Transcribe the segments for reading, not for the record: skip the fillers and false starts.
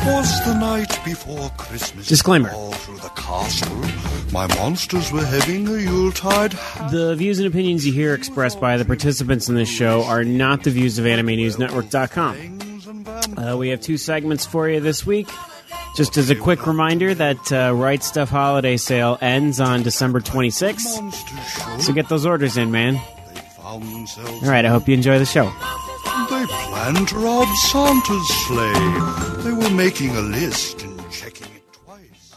'Twas the night before Christmas. Disclaimer. All through the castle, my monsters were having a Yuletide. The views and opinions you hear expressed by the participants in this show are not the views of AnimeNewsNetwork.com. We have two segments for you this week. Just as a quick reminder that Right Stuff Holiday Sale ends on December 26th. So get those orders in, man. All right, I hope you enjoy the show. They planned to rob Santa's sleigh. They were making a list and checking it twice.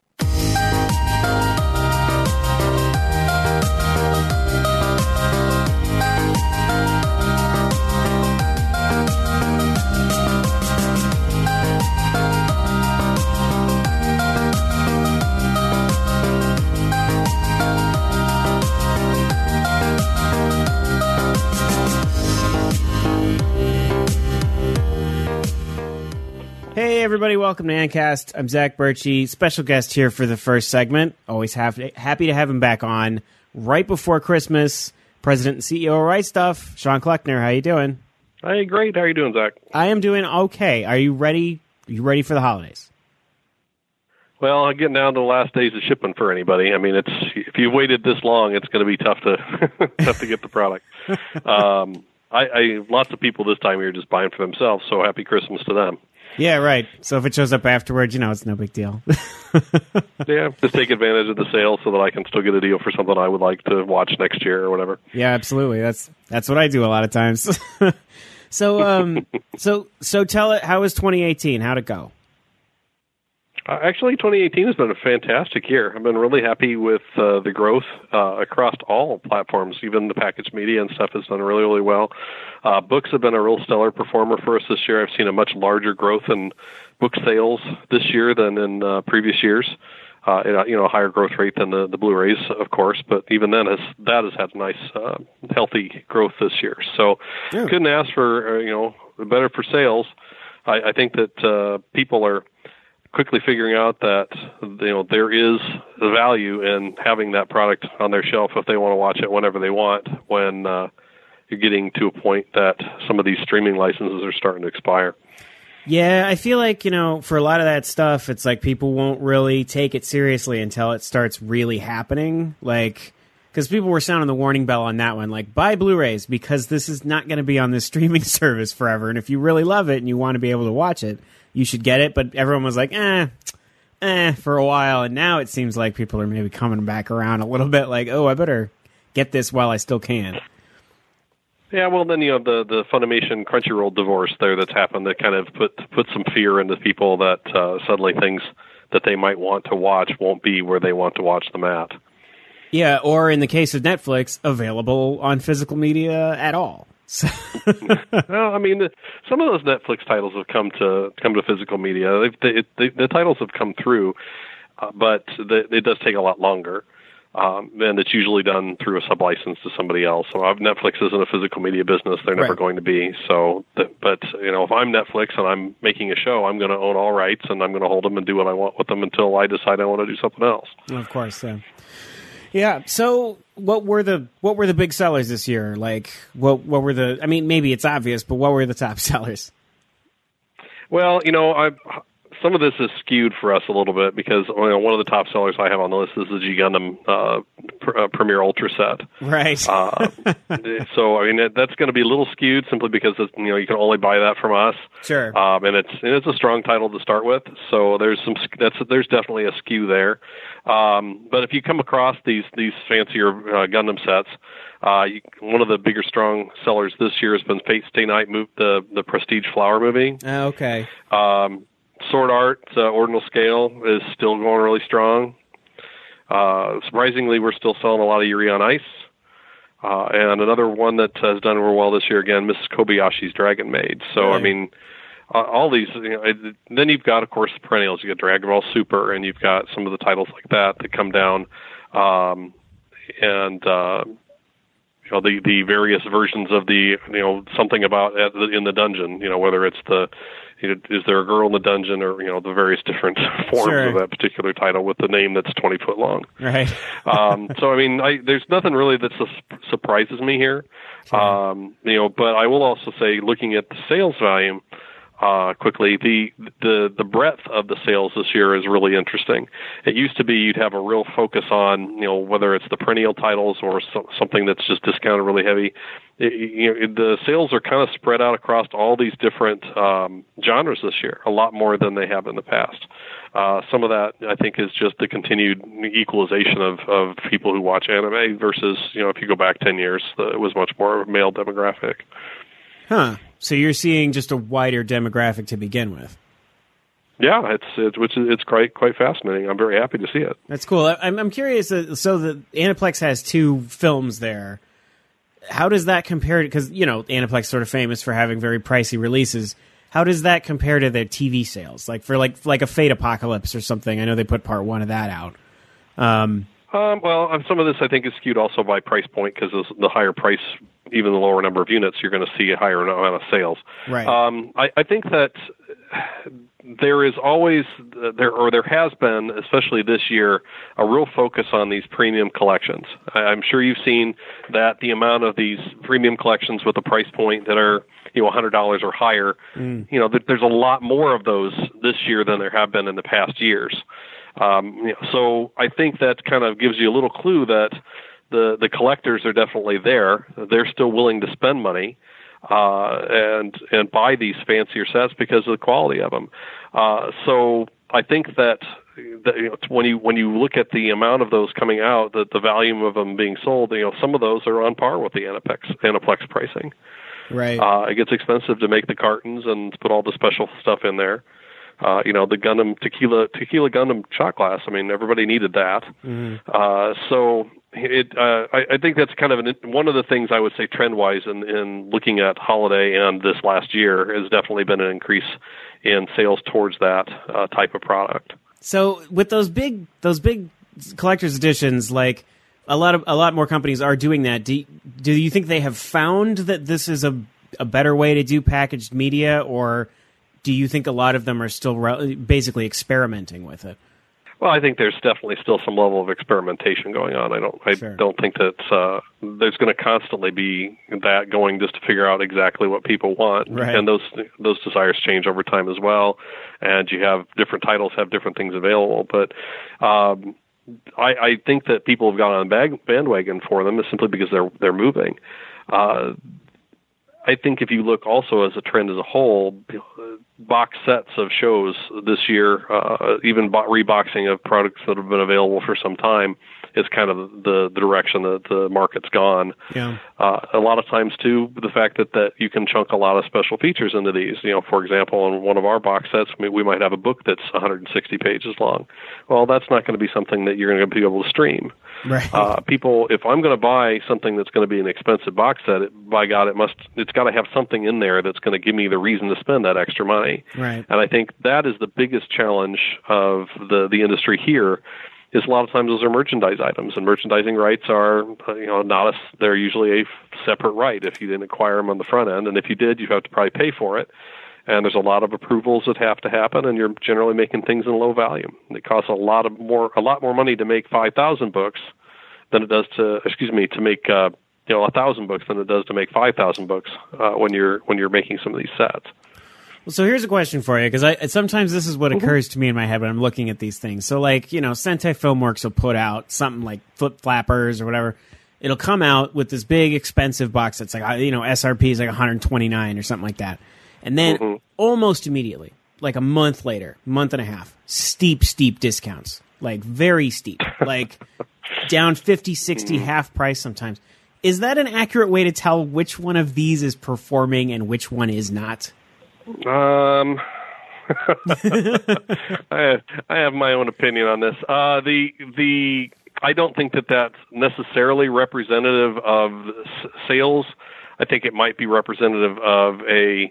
Hey everybody, welcome to Ancast. I'm Zach Birchie, special guest here for the first segment. Always happy to have him back on right before Christmas. President and CEO of Right Stuff, Sean Kleckner. How you doing? Hey, great. How are you doing, Zach? I am doing okay. Are you ready? Are you ready for the holidays? Well, I'm getting down to the last days of shipping for anybody. I mean, if you waited this long, it's going to be tough to tough to get the product. Lots of people this time of year just buying for themselves. So happy Christmas to them. Yeah, right. So if it shows up afterwards, it's no big deal. Yeah, just take advantage of the sale so that I can still get a deal for something I would like to watch next year or whatever. Yeah, absolutely. That's what I do a lot of times. So tell it, how was 2018? How'd it go? Actually, 2018 has been a fantastic year. I've been really happy with the growth across all platforms. Even the packaged media and stuff has done really, really well. Books have been a real stellar performer for us this year. I've seen a much larger growth in book sales this year than in previous years. A higher growth rate than the Blu-rays, of course, but even then, that has had a nice, healthy growth this year. So, couldn't ask for better for sales. I think that people are quickly figuring out that there is the value in having that product on their shelf if they want to watch it whenever they want. When you're getting to a point that some of these streaming licenses are starting to expire. Yeah, I feel like, for a lot of that stuff, it's like people won't really take it seriously until it starts really happening. Like, because people were sounding the warning bell on that one, like, buy Blu-rays because this is not going to be on this streaming service forever. And if you really love it and you want to be able to watch it, you should get it. But everyone was like, for a while. And now it seems like people are maybe coming back around a little bit like, oh, I better get this while I still can. Yeah, well, then the Funimation Crunchyroll divorce there that's happened that kind of put some fear into people that suddenly things that they might want to watch won't be where they want to watch them at. Yeah, or in the case of Netflix, available on physical media at all. Well, I mean, some of those Netflix titles have come to physical media. The titles have come through, but it does take a lot longer. And it's usually done through a sublicense to somebody else. So Netflix isn't a physical media business; they're never going to be. So, but if I'm Netflix and I'm making a show, I'm going to own all rights, and I'm going to hold them and do what I want with them until I decide I want to do something else. Of course, yeah. Yeah. So, what were the big sellers this year? Like, what were the? I mean, maybe it's obvious, but what were the top sellers? Well, some of this is skewed for us a little bit because one of the top sellers I have on the list is the G Gundam Premier Ultra set. Right. So I mean that's going to be a little skewed simply because you can only buy that from us. Sure. And it's a strong title to start with. So there's definitely a skew there. But if you come across these fancier Gundam sets, one of the bigger strong sellers this year has been Fate Stay Night, the Prestige Flower movie. Okay. Sword Art, Ordinal Scale is still going really strong. Surprisingly, we're still selling a lot of Yuri on Ice. And another one that has done real well this year, again, Mrs. Kobayashi's Dragon Maid. So, right. I mean, all these, then you've got, of course, the perennials. You've got Dragon Ball Super, and you've got some of the titles like that come down. The various versions of the, something about in the dungeon, whether it's is there a girl in the dungeon or, the various different forms of that particular title with the name that's 20 foot long. Right. So, I mean, there's nothing really that surprises me here. Sure. But I will also say, looking at the sales volume, quickly. The breadth of the sales this year is really interesting. It used to be you'd have a real focus on, whether it's the perennial titles or something that's just discounted really heavy. The sales are kind of spread out across all these different genres this year, a lot more than they have in the past. Some of that, I think, is just the continued equalization of people who watch anime versus, if you go back 10 years, it was much more of a male demographic. Huh. So you're seeing just a wider demographic to begin with. Yeah, it's quite fascinating. I'm very happy to see it. That's cool. I'm curious. So the Aniplex has 2 films there. How does that compare to, because, Aniplex is sort of famous for having very pricey releases. How does that compare to their TV sales? Like for like a Fate Apocalypse or something. I know they put part 1 of that out. Well, some of this I think is skewed also by price point, because the higher price, even the lower number of units, you're going to see a higher amount of sales. Right. I think that there is always there has been, especially this year, a real focus on these premium collections. I'm sure you've seen that the amount of these premium collections with a price point that are $100 or higher. There's a lot more of those this year than there have been in the past years. So I think that kind of gives you a little clue that the collectors are definitely there. They're still willing to spend money and buy these fancier sets because of the quality of them. So I think that when you look at the amount of those coming out, the volume of them being sold, some of those are on par with the Aniplex pricing. Right. It gets expensive to make the cartons and to put all the special stuff in there. The Gundam Tequila Gundam shot glass. I mean, everybody needed that. Mm-hmm. So I think that's kind of one of the things I would say trend-wise in looking at holiday and this last year has definitely been an increase in sales towards that type of product. So with those big collector's editions, like a lot more companies are doing that. Do you think they have found that this is a better way to do packaged media, or do you think a lot of them are still basically experimenting with it? Well, I think there's definitely still some level of experimentation going on. I don't think that there's going to constantly be that going just to figure out exactly what people want. Right. And those desires change over time as well. And you have different titles have different things available. But I think that people have gone on bandwagon for them simply because they're moving. I think if you look also as a trend as a whole, box sets of shows this year, even reboxing of products that have been available for some time, is kind of the direction that the market's gone. Yeah. A lot of times, too, the fact that you can chunk a lot of special features into these. For example, in one of our box sets, we might have a book that's 160 pages long. Well, that's not going to be something that you're going to be able to stream. Right. People, if I'm going to buy something that's going to be an expensive box set, by God, it's got to have something in there that's going to give me the reason to spend that extra money. Right. And I think that is the biggest challenge of the industry here. Is a lot of times those are merchandise items, and merchandising rights are, they're usually a separate right if you didn't acquire them on the front end, and if you did, you have to probably pay for it. And there's a lot of approvals that have to happen, and you're generally making things in low volume. It costs a lot more money to make 5,000 books than it does to make 1,000 books than it does to make 5,000 books when you're making some of these sets. Well, so here's a question for you, because sometimes this is what occurs to me in my head when I'm looking at these things. So, like, Sentai Filmworks will put out something like Flip Flappers or whatever. It'll come out with this big, expensive box that's like, SRP is like $129 or something like that. And then almost immediately, like a month later, month and a half, steep discounts, like very steep, like down 50, 60, half price sometimes. Is that an accurate way to tell which one of these is performing and which one is not? I have my own opinion on this. I don't think that that's necessarily representative of sales. I think it might be representative of a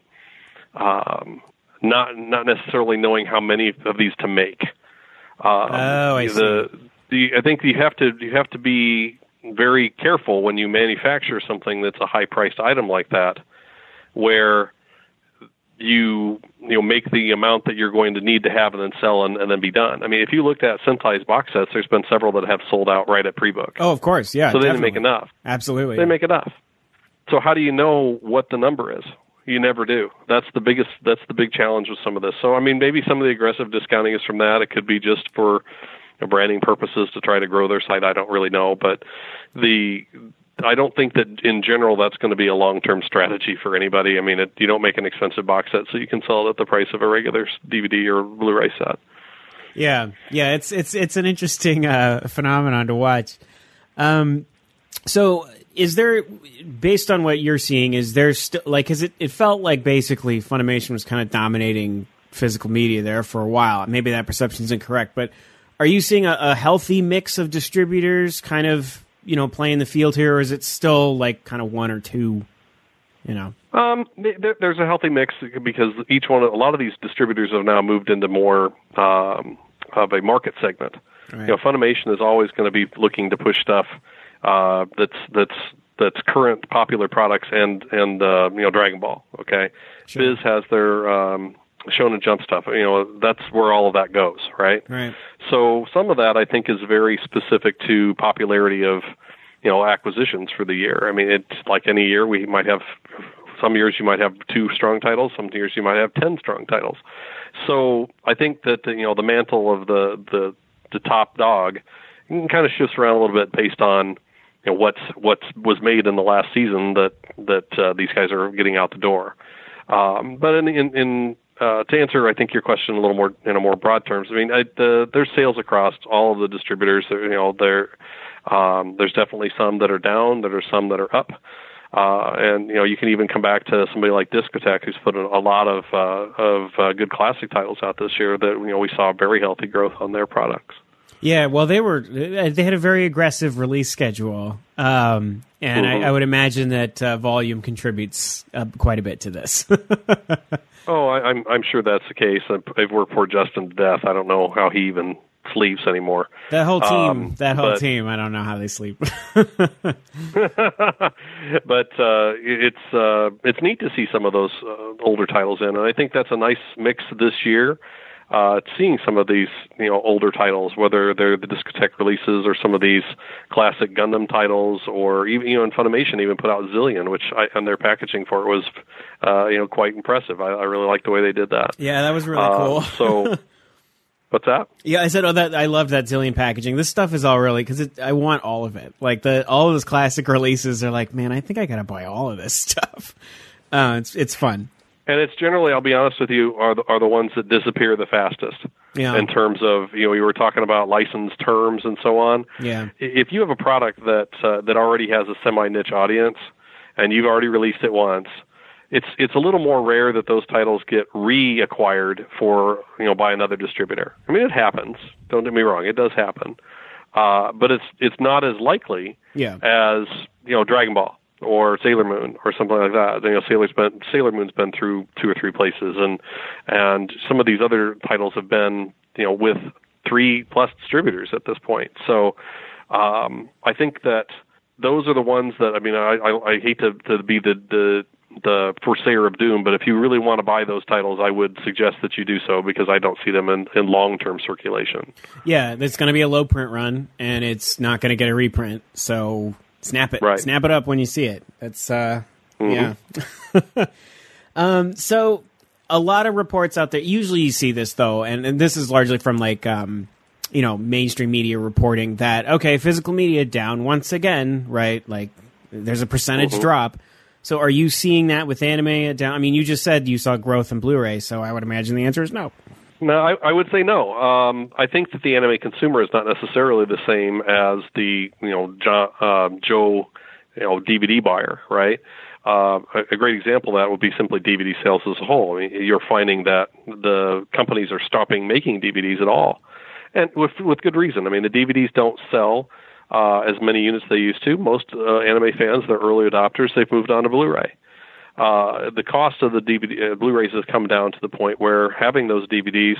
not necessarily knowing how many of these to make. I see. I think you have to be very careful when you manufacture something that's a high-priced item like that, where you make the amount that you're going to need to have and then sell and then be done. I mean, if you looked at Sentai's box sets, there's been several that have sold out right at pre-book. Oh, of course, yeah. So they definitely. didn't make enough. Absolutely. They didn't make enough. So how do you know what the number is? You never do. That's the big challenge with some of this. So, I mean, maybe some of the aggressive discounting is from that. It could be just for branding purposes to try to grow their site. I don't really know, but I don't think that in general that's going to be a long-term strategy for anybody. I mean, you don't make an expensive box set so you can sell it at the price of a regular DVD or Blu-ray set. Yeah, it's an interesting phenomenon to watch. So, is there, based on what you're seeing, is there still because it felt like basically Funimation was kind of dominating physical media there for a while. Maybe that perception is incorrect, but are you seeing a healthy mix of distributors kind of playing the field here, or is it still like kind of one or two? There's a healthy mix because a lot of these distributors have now moved into more of a market segment. Right. Funimation is always going to be looking to push stuff that's current popular products and Dragon Ball. Okay, sure. Viz has their Shonen Jump stuff. That's where all of that goes. Right. Right. So some of that I think is very specific to popularity of acquisitions for the year. I mean, it's like any year we might have. Some years you might have 2 strong titles. Some years you might have 10 strong titles. So I think that the mantle of the top dog kind of shifts around a little bit based on what was made in the last season that these guys are getting out the door. But to answer, I think your question a little more in a more broad terms. I mean, there's sales across all of the distributors. There's definitely some that are down. There are some that are up. And you can even come back to somebody like Discotek, who's put a lot of good classic titles out this year that we saw very healthy growth on their products. Yeah, well, they had a very aggressive release schedule, and I would imagine that volume contributes quite a bit to this. Oh, I'm sure that's the case. I've worked for Justin to death. I don't know how he even sleeps anymore. That whole team, I don't know how they sleep. But it's neat to see some of those older titles in, and I think that's a nice mix this year. Seeing some of these, older titles, whether they're the Discotek releases or some of these classic Gundam titles, or even, in Funimation even put out Zillion, which and their packaging for it was, quite impressive. I really liked the way they did that. Yeah, that was really cool. So, what's that? Yeah, I said, I love that Zillion packaging. This stuff is all really, because I want all of it. Like all of those classic releases are like, man, I think I gotta buy all of this stuff. It's fun. And it's generally, I'll be honest with you, are the ones that disappear the fastest. Yeah. In terms of, we were talking about licensed terms and so on. Yeah. If you have a product that already has a semi-niche audience and you've already released it once, it's a little more rare that those titles get reacquired for, by another distributor. I mean, it happens. Don't get me wrong, it does happen. But it's not as likely as, Dragon Ball or Sailor Moon or something like that. Sailor Moon's been through 2 or 3 places, and some of these other titles have been, with 3+ distributors at this point. So I think that those are the ones that, I mean, I hate to be the forsayer of doom, but if you really want to buy those titles, I would suggest that you do so, because I don't see them in long-term circulation. Yeah, it's going to be a low print run, and it's not going to get a reprint, so snap it. Right. Snap it up when you see it. That's, yeah. So a lot of reports out there, usually you see this, though, and this is largely from, mainstream media reporting that, okay, physical media down once again, right? Like, there's a percentage drop. So are you seeing that with anime down? I mean, you just said you saw growth in Blu-ray, so I would imagine the answer is no. No, I would say no. I think that the anime consumer is not necessarily the same as the Joe DVD buyer, right? A great example of that would be simply DVD sales as a whole. I mean, you're finding that the companies are stopping making DVDs at all, and with good reason. I mean, the DVDs don't sell as many units they used to. Most anime fans, they're early adopters, they've moved on to Blu-ray. The cost of the DVD Blu-rays has come down to the point where having those DVDs,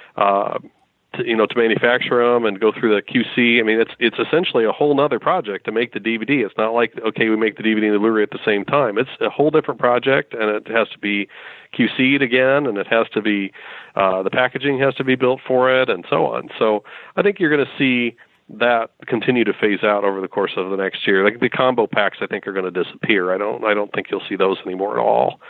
to manufacture them and go through the QC, I mean, it's essentially a whole nother project to make the DVD. It's not like, okay, we make the DVD and the Blu-ray at the same time. It's a whole different project, and it has to be QC'd again, and it has to be, the packaging has to be built for it, and so on. So I think you're going to see that continue to phase out over the course of the next year. Like the combo packs, I think, are going to disappear. I don't think you'll see those anymore at all.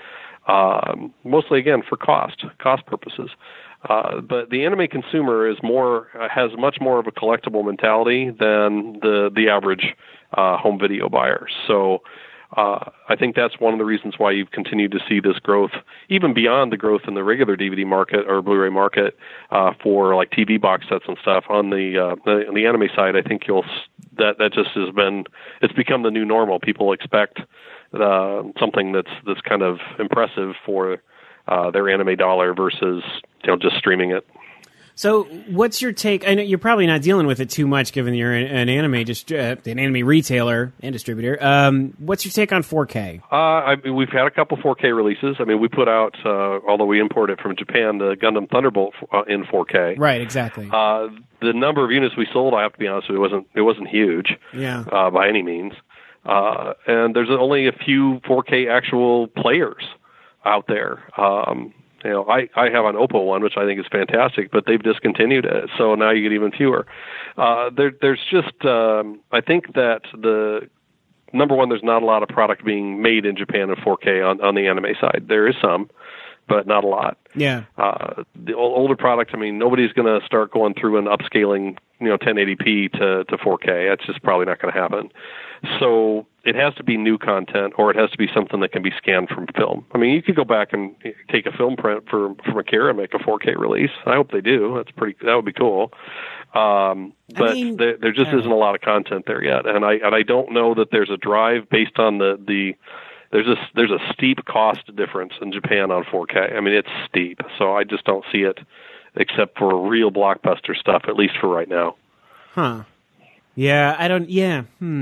mostly again for cost purposes. But the anime consumer has much more of a collectible mentality than the average home video buyer. So I think that's one of the reasons why you've continued to see this growth, even beyond the growth in the regular DVD market or Blu-ray market for like TV box sets and stuff. On the anime side, I think that just it's become the new normal. People expect something that's kind of impressive for their anime dollar versus just streaming it. So, what's your take? I know you're probably not dealing with it too much, given you're an anime retailer and distributor. What's your take on 4K? We've had a couple 4K releases. I mean, we put out, although we import it from Japan, the Gundam Thunderbolt in 4K. Right, exactly. The number of units we sold, I have to be honest with you, it wasn't huge. Yeah. By any means. And there's only a few 4K actual players out there. I have an Oppo one, which I think is fantastic, but they've discontinued it, so now you get even fewer. There's just, I think that number one, there's not a lot of product being made in Japan in 4K on the anime side. There is some, but not a lot. Yeah. The older product, I mean, nobody's going to start going through and upscaling, 1080p to 4K. That's just probably not going to happen. So it has to be new content, or it has to be something that can be scanned from film. I mean, you could go back and take a film print from Akira and make a 4K release. I hope they do. That would be cool. But there just isn't a lot of content there yet, and I don't know that there's a drive based on there's a steep cost difference in Japan on 4K. I mean, it's steep, so I just don't see it except for real blockbuster stuff, at least for right now. Huh. Yeah, I don't. Yeah,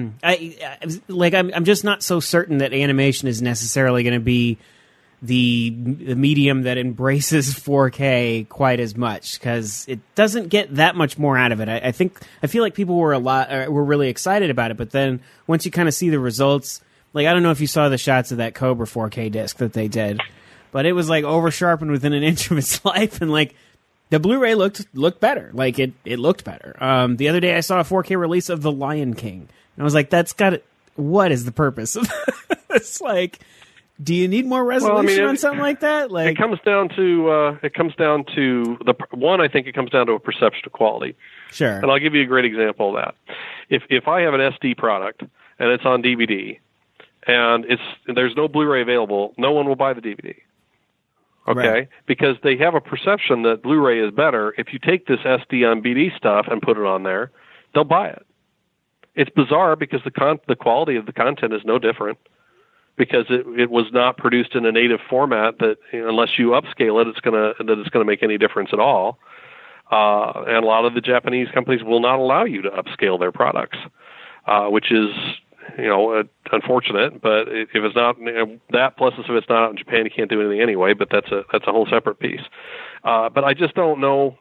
I'm just not so certain that animation is necessarily going to be the medium that embraces 4K quite as much, because it doesn't get that much more out of it. I feel like people were really excited about it, but then once you kind of see the results, like I don't know if you saw the shots of that Cobra 4K disc that they did, but it was like over sharpened within an inch of its life, and like. The Blu-ray looked better. Like it looked better. The other day I saw a 4K release of The Lion King, and I was like, what is the purpose of it's like, do you need more resolution on something like that? Like, it comes down to the one. I think it comes down to a perception of quality. Sure. And I'll give you a great example of that. If I have an SD product and it's on DVD and there's no Blu-ray available, no one will buy the DVD. Okay, right. Because they have a perception that Blu-ray is better. If you take this SD on BD stuff and put it on there, they'll buy it. It's bizarre because the quality of the content is no different, because it was not produced in a native format that unless you upscale it, it's gonna make any difference at all. And a lot of the Japanese companies will not allow you to upscale their products, which is unfortunate, but if it's not that, plus if it's not out in Japan, you can't do anything anyway. But that's a whole separate piece. But I just don't know.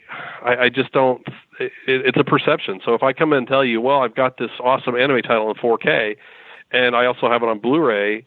I just don't. It's a perception. So if I come in and tell you, well, I've got this awesome anime title in 4K, and I also have it on Blu-ray,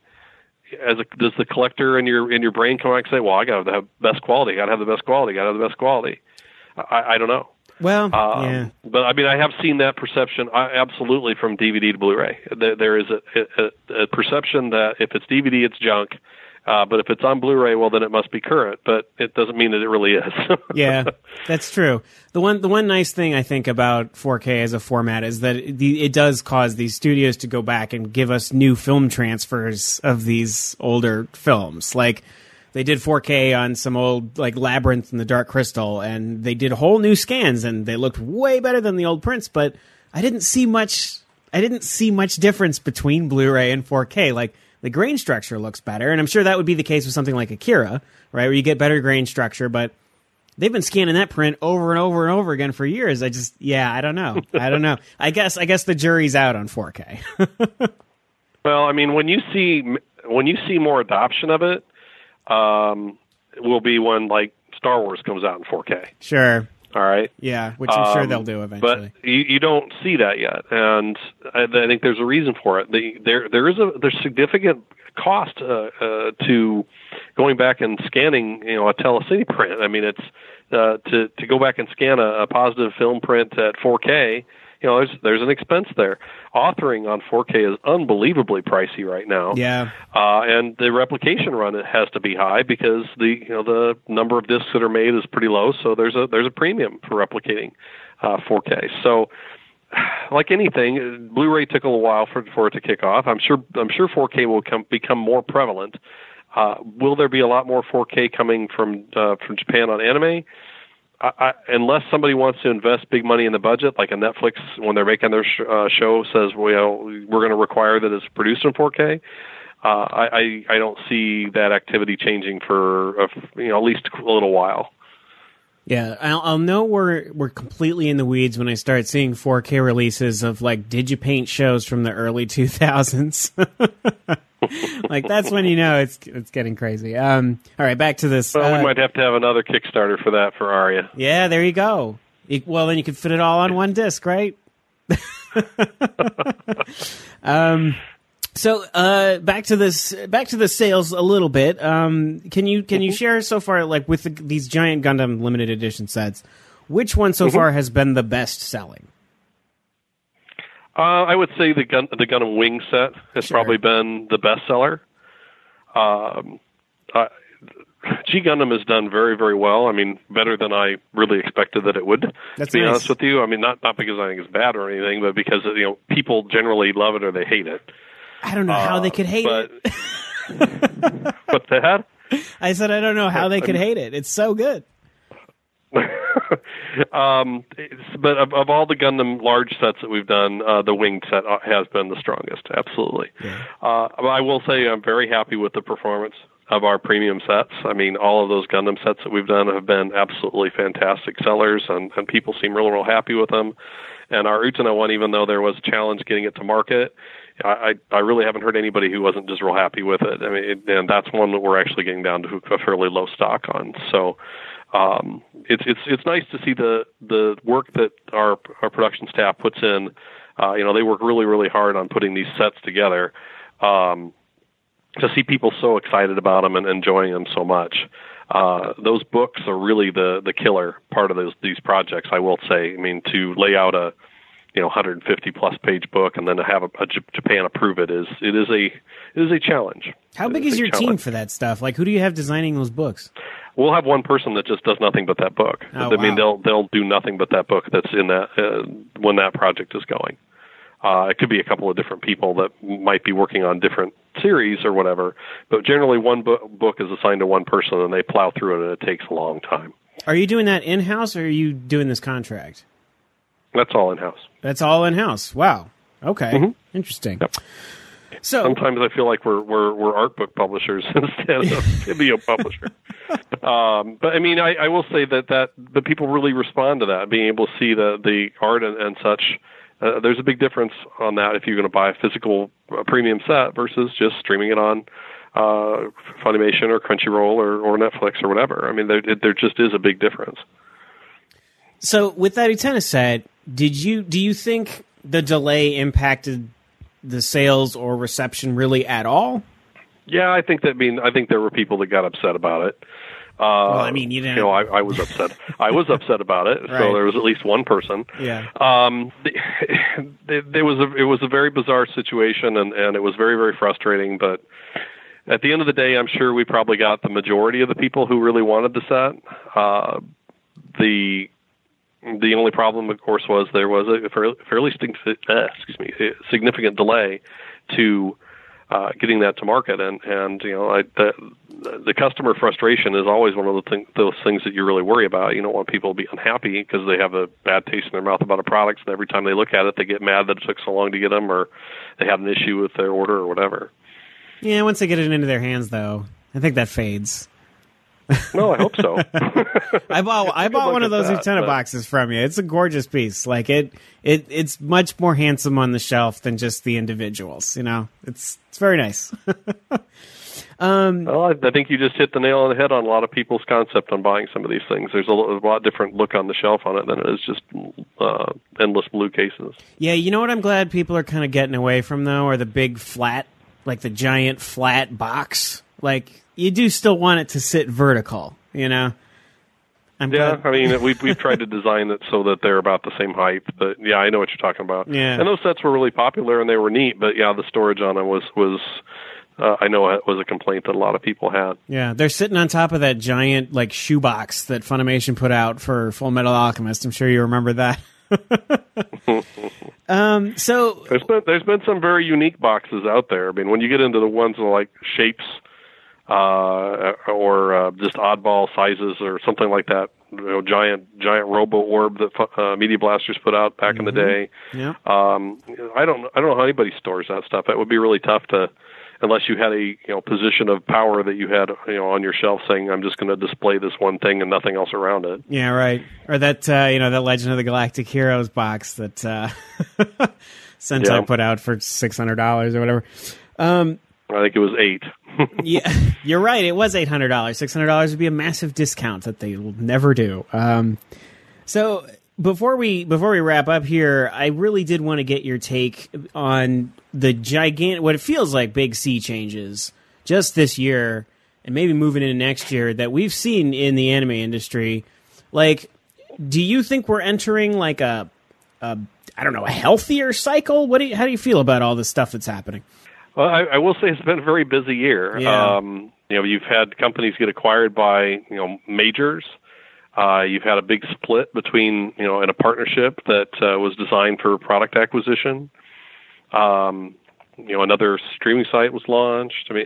does the collector in your brain come back and say, well, I got to have best quality. Got to have the best quality. Got to have the best quality. I don't know. Well, yeah. But I mean, I have seen that perception absolutely from DVD to Blu-ray. There is a perception that if it's DVD, it's junk. But if it's on Blu-ray, well, then it must be current. But it doesn't mean that it really is. Yeah, that's true. The one nice thing I think about 4K as a format is that it does cause these studios to go back and give us new film transfers of these older films. Like, they did 4K on some old, like, Labyrinth and the Dark Crystal, and they did whole new scans, and they looked way better than the old prints, but I didn't see much difference between Blu-ray and 4K. Like, the grain structure looks better, and I'm sure that would be the case with something like Akira, right, where you get better grain structure, but they've been scanning that print over and over and over again for years. I don't know. I guess the jury's out on 4K. Well, I mean, when you see more adoption of it, will be when, like, Star Wars comes out in 4K. Sure. All right. Yeah, which I'm sure they'll do eventually. But you don't see that yet, and I think there's a reason for it. There's significant cost to going back and scanning, a telecine print. I mean, it's to go back and scan a positive film print at 4K. there's an expense there. Authoring on 4K is unbelievably pricey right now. Yeah. And the replication run, it has to be high because the number of discs that are made is pretty low, so there's a premium for replicating 4K. So, like anything, Blu-ray took a little while for it to kick off. I'm sure 4K will become more prevalent. Will there be a lot more 4K coming from Japan on anime? Unless somebody wants to invest big money in the budget, like a Netflix when they're making their show says, well, we're going to require that it's produced in 4K. I don't see that activity changing for at least a little while. Yeah, I'll know we're completely in the weeds when I start seeing 4K releases of like Digipaint shows from the early 2000s. Like that's when you know it's getting crazy. All right, back to this. Well, we might have to have another Kickstarter for that for Aria. Yeah, there you go. Well, then you can fit it all on one disc, right? So back to the sales a little bit. Can you share so far, like with these giant Gundam limited edition sets, which one so far has been the best selling? I would say the Gundam Wing set has probably been the best seller. G Gundam has done very, very well. I mean, better than I really expected that it would. That's to be nice. honest with you. I mean, not because I think it's bad or anything, but because people generally love it or they hate it. I don't know how they could hate it. What's that? I said I don't know how they could hate it. It's so good. But of all the Gundam large sets that we've done, the Wing set has been the strongest, absolutely. Yeah. I will say I'm very happy with the performance of our premium sets. I mean, all of those Gundam sets that we've done have been absolutely fantastic sellers, and people seem real, real happy with them. And our Utena one, even though there was a challenge getting it to market, I really haven't heard anybody who wasn't just real happy with it. I mean, and that's one that we're actually getting down to a fairly low stock on. So it's nice to see the work that our production staff puts in. They work really, really hard on putting these sets together. To see people so excited about them and enjoying them so much. Those books are really the killer part of these projects, I will say. I mean, to lay out a 150 plus page book and then to have a Japan approve it is a challenge. How big is your team for that stuff? Like, who do you have designing those books? We'll have one person that just does nothing but that book. Oh, I mean, they'll do nothing but that book that's in that when that project is going. It could be a couple of different people that might be working on different series or whatever, but generally one book is assigned to one person and they plow through it and it takes a long time. Are you doing that in-house or are you doing this contract? That's all in-house. That's all in-house. Wow. Okay. Mm-hmm. Interesting. Yep. So sometimes I feel like we're art book publishers instead of video publisher. But I mean, I will say that the people really respond to that, being able to see the art and such. There's a big difference on that if you're going to buy a physical premium set versus just streaming it on Funimation or Crunchyroll or Netflix or whatever. I mean, there just is a big difference. So with that Utena set, do you think the delay impacted the sales or reception really at all? Yeah, I think there were people that got upset about it. Well, I mean, you didn't. I was upset. I was upset about it. Right. So there was at least one person. Yeah. It was a very bizarre situation, and it was very, very frustrating. But at the end of the day, I'm sure we probably got the majority of the people who really wanted the set. The only problem, of course, was there was a fairly significant delay to getting that to market, and the customer frustration is always one of those things that you really worry about. You don't want people to be unhappy because they have a bad taste in their mouth about a product, and every time they look at it, they get mad that it took so long to get them, or they have an issue with their order or whatever. Yeah, once they get it into their hands, though, I think that fades. No, I hope so. I bought one of those Utena boxes from you. It's a gorgeous piece. Like it's much more handsome on the shelf than just the individuals. It's very nice. Well, I think you just hit the nail on the head on a lot of people's concept on buying some of these things. There's a lot different look on the shelf on it than it is just endless blue cases. Yeah, you know what I'm glad people are kind of getting away from, though, are the big flat, like the giant flat box. Like, you do still want it to sit vertical, glad. I mean, we've tried to design it so that they're about the same height, but yeah, I know what you're talking about. Yeah. And those sets were really popular and they were neat, but yeah, the storage on them was I know it was a complaint that a lot of people had. Yeah, they're sitting on top of that giant like shoebox that Funimation put out for Full Metal Alchemist. I'm sure you remember that. So there's been some very unique boxes out there. I mean, when you get into the ones like shapes or just oddball sizes or something like that, giant robo orb that Media Blasters put out back in the day. Yeah. I don't know how anybody stores that stuff. That would be really tough to, unless you had a position of power that you had on your shelf saying, I'm just going to display this one thing and nothing else around it. Yeah, right. Or that that Legend of the Galactic Heroes box that Sentai put out for $600 or whatever. I think it was $800. Yeah, you're right. It was $800. $600 would be a massive discount that they will never do. So before we wrap up here, I really did want to get your take on the gigantic, what it feels like big sea changes just this year and maybe moving into next year that we've seen in the anime industry. Like, do you think we're entering like a healthier cycle? How do you feel about all this stuff that's happening? Well, I will say it's been a very busy year. Yeah. You've had companies get acquired by majors. You've had a big split between in a partnership that was designed for product acquisition. Another streaming site was launched. I mean,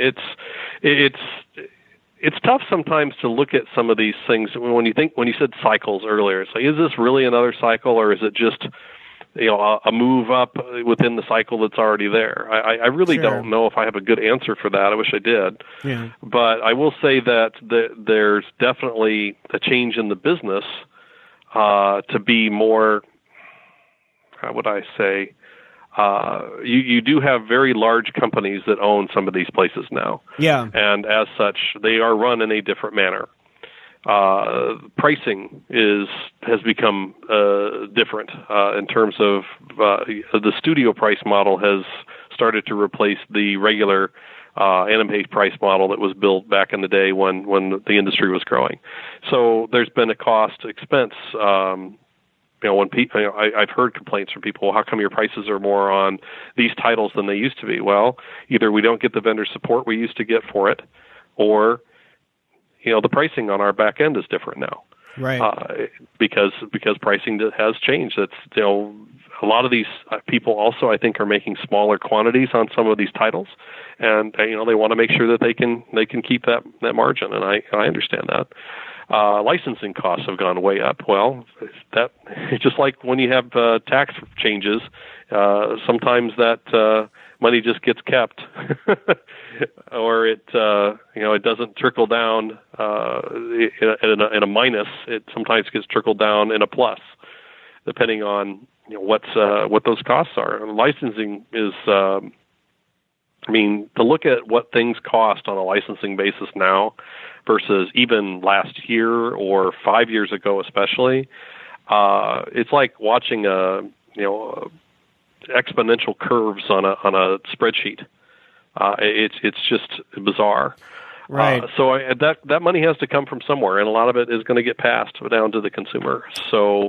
it's tough sometimes to look at some of these things when you said cycles earlier. It's like, is this really another cycle, or is it just a move up within the cycle that's already there? I really don't know if I have a good answer for that. I wish I did. Yeah. But I will say that there's definitely a change in the business to be more, how would I say, you do have very large companies that own some of these places now. Yeah. And as such, they are run in a different manner. Pricing has become different in terms of the studio price model has started to replace the regular anime price model that was built back in the day when the industry was growing. So there's been a cost expense. When people, I've heard complaints from people, how come your prices are more on these titles than they used to be? Well, either we don't get the vendor support we used to get for it, or the pricing on our back end is different now, right? Because pricing has changed. It's a lot of these people also, I think, are making smaller quantities on some of these titles, and they want to make sure that they can keep that margin, and I understand that. Licensing costs have gone way up. Well, that just like when you have tax changes, sometimes that money just gets kept, or it doesn't trickle down in a minus. It sometimes gets trickled down in a plus, depending on what those costs are. Licensing is, to look at what things cost on a licensing basis now versus even last year or 5 years ago, especially, it's like watching exponential curves on a spreadsheet. It's just bizarre. Right. So that money has to come from somewhere, and a lot of it is going to get passed down to the consumer. So,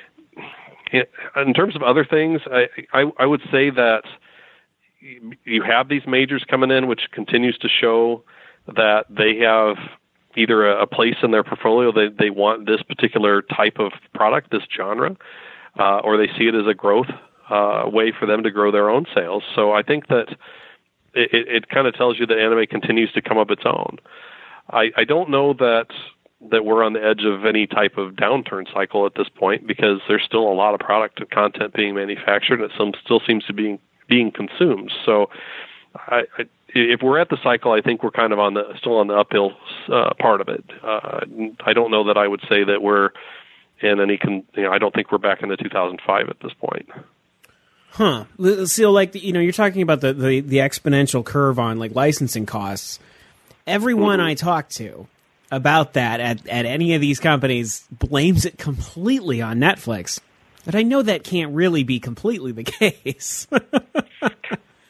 in terms of other things, I would say that you have these majors coming in, which continues to show that they have either a place in their portfolio, they want this particular type of product, this genre, or they see it as a growth way for them to grow their own sales. So I think that it kind of tells you that anime continues to come of its own. I don't know that we're on the edge of any type of downturn cycle at this point, because there's still a lot of product and content being manufactured, and it still seems to be being consumed. So if we're at the cycle, I think we're kind of still on the uphill part of it. I don't know that I would say that we're in any. I don't think we're back in the 2005 at this point. Huh. So, like, you're talking about the exponential curve on like licensing costs. Everyone I talk to about that at any of these companies blames it completely on Netflix. But I know that can't really be completely the case.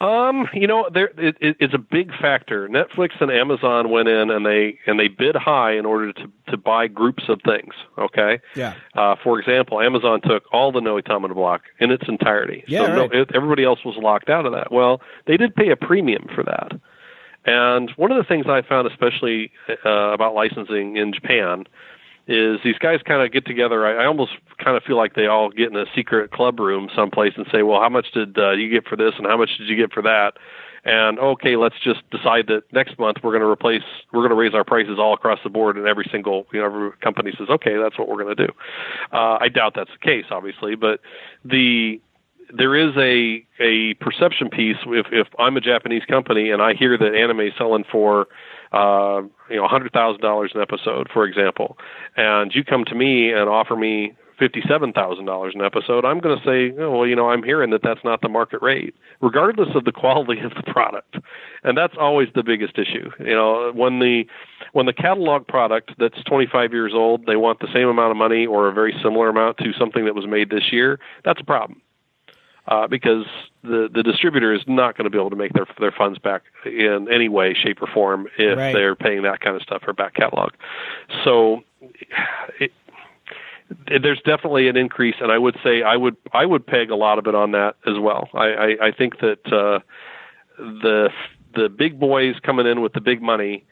It's a big factor. Netflix and Amazon went in and they bid high in order to buy groups of things. Okay. Yeah. For example, Amazon took all the No Automata block in its entirety. Yeah. So right. everybody else was locked out of that. Well, they did pay a premium for that. And one of the things I found, especially about licensing in Japan, is these guys kind of get together. I almost kind of feel like they all get in a secret club room someplace and say, well, how much did you get for this and how much did you get for that? And okay, let's just decide that next month we're going to raise our prices all across the board, and every single, every company says, okay, that's what we're going to do. I doubt that's the case, obviously, but there is a perception piece. If I'm a Japanese company and I hear that anime is selling for $100,000 an episode, for example, and you come to me and offer me $57,000 an episode, I'm going to say, I'm hearing that that's not the market rate, regardless of the quality of the product. And that's always the biggest issue. When the catalog product that's 25 years old, they want the same amount of money or a very similar amount to something that was made this year, that's a problem. Because the distributor is not going to be able to make their funds back in any way, shape, or form if Right. they're paying that kind of stuff for back catalog. So there's definitely an increase, and I would say I would peg a lot of it on that as well. I think that the big boys coming in with the big money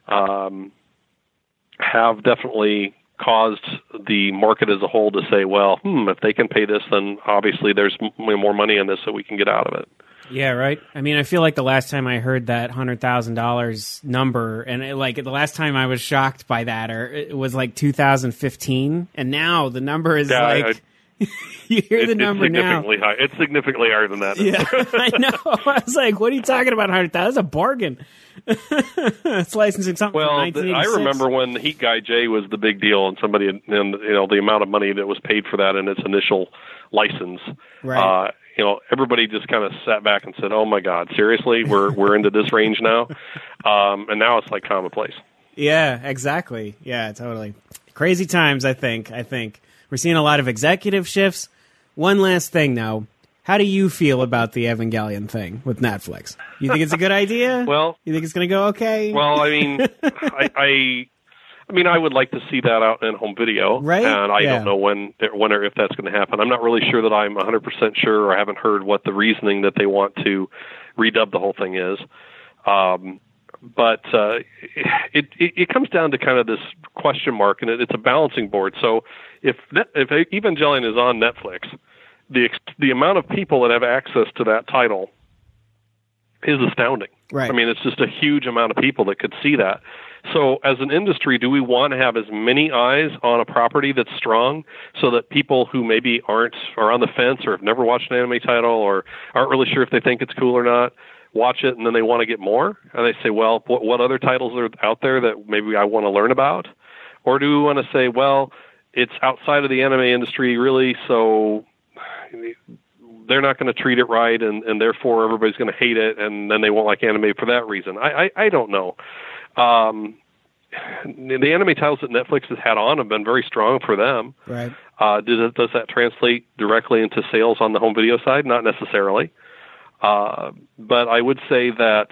have definitely caused the market as a whole to say, well, if they can pay this, then obviously there's more money in this that we can get out of it. Yeah, right. I mean, I feel like the last time I heard that $100,000 number, and the last time I was shocked by that, it was like 2015, and now the number is you hear the number now. High. It's significantly higher than that. Yeah, I know. I was like, what are you talking about, $100,000? That's a bargain. It's licensing something from 1986. I remember when the Heat Guy J was the big deal, and somebody, the amount of money that was paid for that in its initial license. Right. Everybody just kind of sat back and said, "Oh my God, seriously? We're into this range now," and now it's like commonplace. Yeah, exactly. Yeah, totally. Crazy times. I think we're seeing a lot of executive shifts. One last thing, though. How do you feel about the Evangelion thing with Netflix? You think it's a good idea? Well, you think it's going to go okay? Well, I mean, I would like to see that out in home video, right? And I don't know when or if that's going to happen. I'm not really sure that I'm 100% sure, or I haven't heard what the reasoning that they want to redub the whole thing is. But it comes down to kind of this question mark, and it's a balancing board. So if Evangelion is on Netflix, the amount of people that have access to that title is astounding. Right. I mean, it's just a huge amount of people that could see that. So as an industry, do we want to have as many eyes on a property that's strong so that people who maybe are on the fence or have never watched an anime title or aren't really sure if they think it's cool or not, watch it and then they want to get more? And they say, well, what other titles are out there that maybe I want to learn about? Or do we want to say, well, it's outside of the anime industry really, so they're not going to treat it right, and therefore everybody's going to hate it, and then they won't like anime for that reason. I don't know. The anime titles that Netflix has had on have been very strong for them. Right. Does that translate directly into sales on the home video side? Not necessarily. But I would say that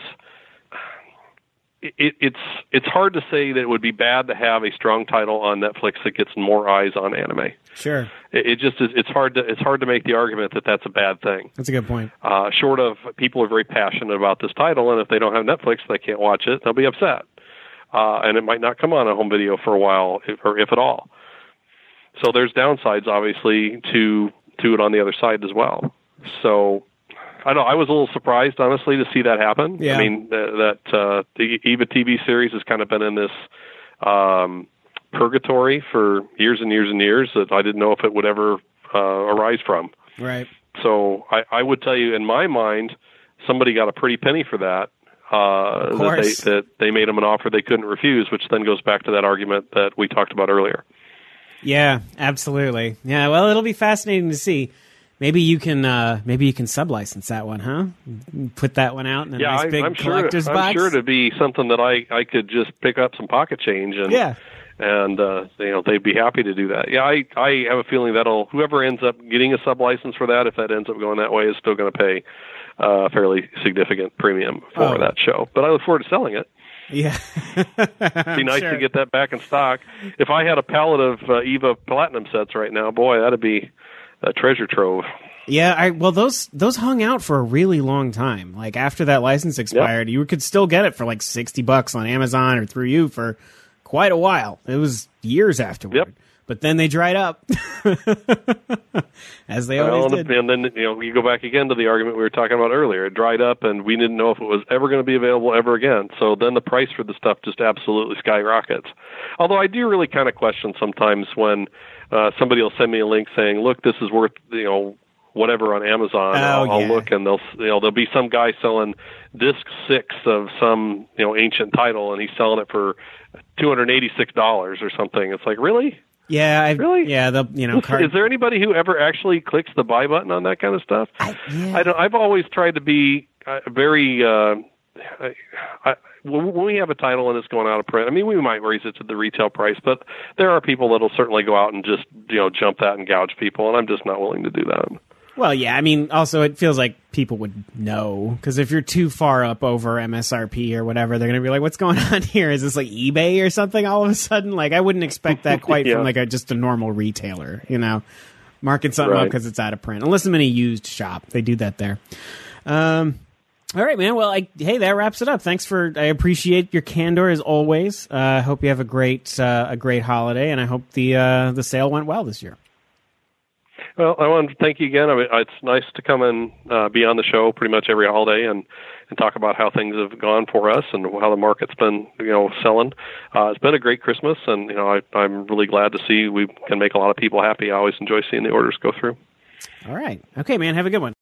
it's hard to say that it would be bad to have a strong title on Netflix that gets more eyes on anime. Sure. It just is. It's hard to make the argument that that's a bad thing. That's a good point. Short of people are very passionate about this title, and if they don't have Netflix, they can't watch it. They'll be upset, and it might not come on a home video for a while, if at all. So there's downsides, obviously, to it on the other side as well. So I know I was a little surprised, honestly, to see that happen. Yeah. I mean, the EVA TV series has kind of been in this purgatory for years and years and years that I didn't know if it would ever arise from. Right. So I would tell you, in my mind, somebody got a pretty penny for that. That they made them an offer they couldn't refuse, which then goes back to that argument that we talked about earlier. Yeah, absolutely. Yeah, well, it'll be fascinating to see. Maybe you can sublicense that one, huh? Put that one out in a nice big collector's box. I'm sure to be something that I could just pick up some pocket change and they'd be happy to do that. Yeah, I have a feeling whoever ends up getting a sublicense for that, if that ends up going that way, is still going to pay a fairly significant premium for that show. But I look forward to selling it. Yeah. It'd be nice to get that back in stock. If I had a pallet of EVA Platinum sets right now, boy, that'd be a treasure trove. Yeah, well, those hung out for a really long time. Like, after that license expired, you could still get it for like $60 on Amazon or through you for quite a while. It was years afterward. Yep. But then they dried up, as they always did. And then, you go back again to the argument we were talking about earlier. It dried up, and we didn't know if it was ever going to be available ever again. So then the price for the stuff just absolutely skyrockets. Although I do really kind of question sometimes when somebody will send me a link saying, look, this is worth, whatever on Amazon. I'll look, and there'll be some guy selling disc 6 of some, ancient title, and he's selling it for $286 or something. It's like, really? Yeah, really? Yeah, is there anybody who ever actually clicks the buy button on that kind of stuff? I've always tried to be very. When we have a title and it's going out of print, I mean, we might raise it to the retail price, but there are people that'll certainly go out and just jump that and gouge people, and I'm just not willing to do that. Well, yeah, I mean, also it feels like people would know, because if you're too far up over MSRP or whatever, they're going to be like, what's going on here? Is this like eBay or something all of a sudden? Like, I wouldn't expect that quite from like just a normal retailer, marking something up because it's out of print. Unless I'm in a used shop. They do that there. All right, man. Well, hey, that wraps it up. I appreciate your candor as always. I hope you have a great holiday, and I hope the sale went well this year. Well, I want to thank you again. I mean, it's nice to come and be on the show pretty much every holiday and talk about how things have gone for us and how the market's been, selling. It's been a great Christmas, and I'm really glad to see we can make a lot of people happy. I always enjoy seeing the orders go through. All right. Okay, man. Have a good one.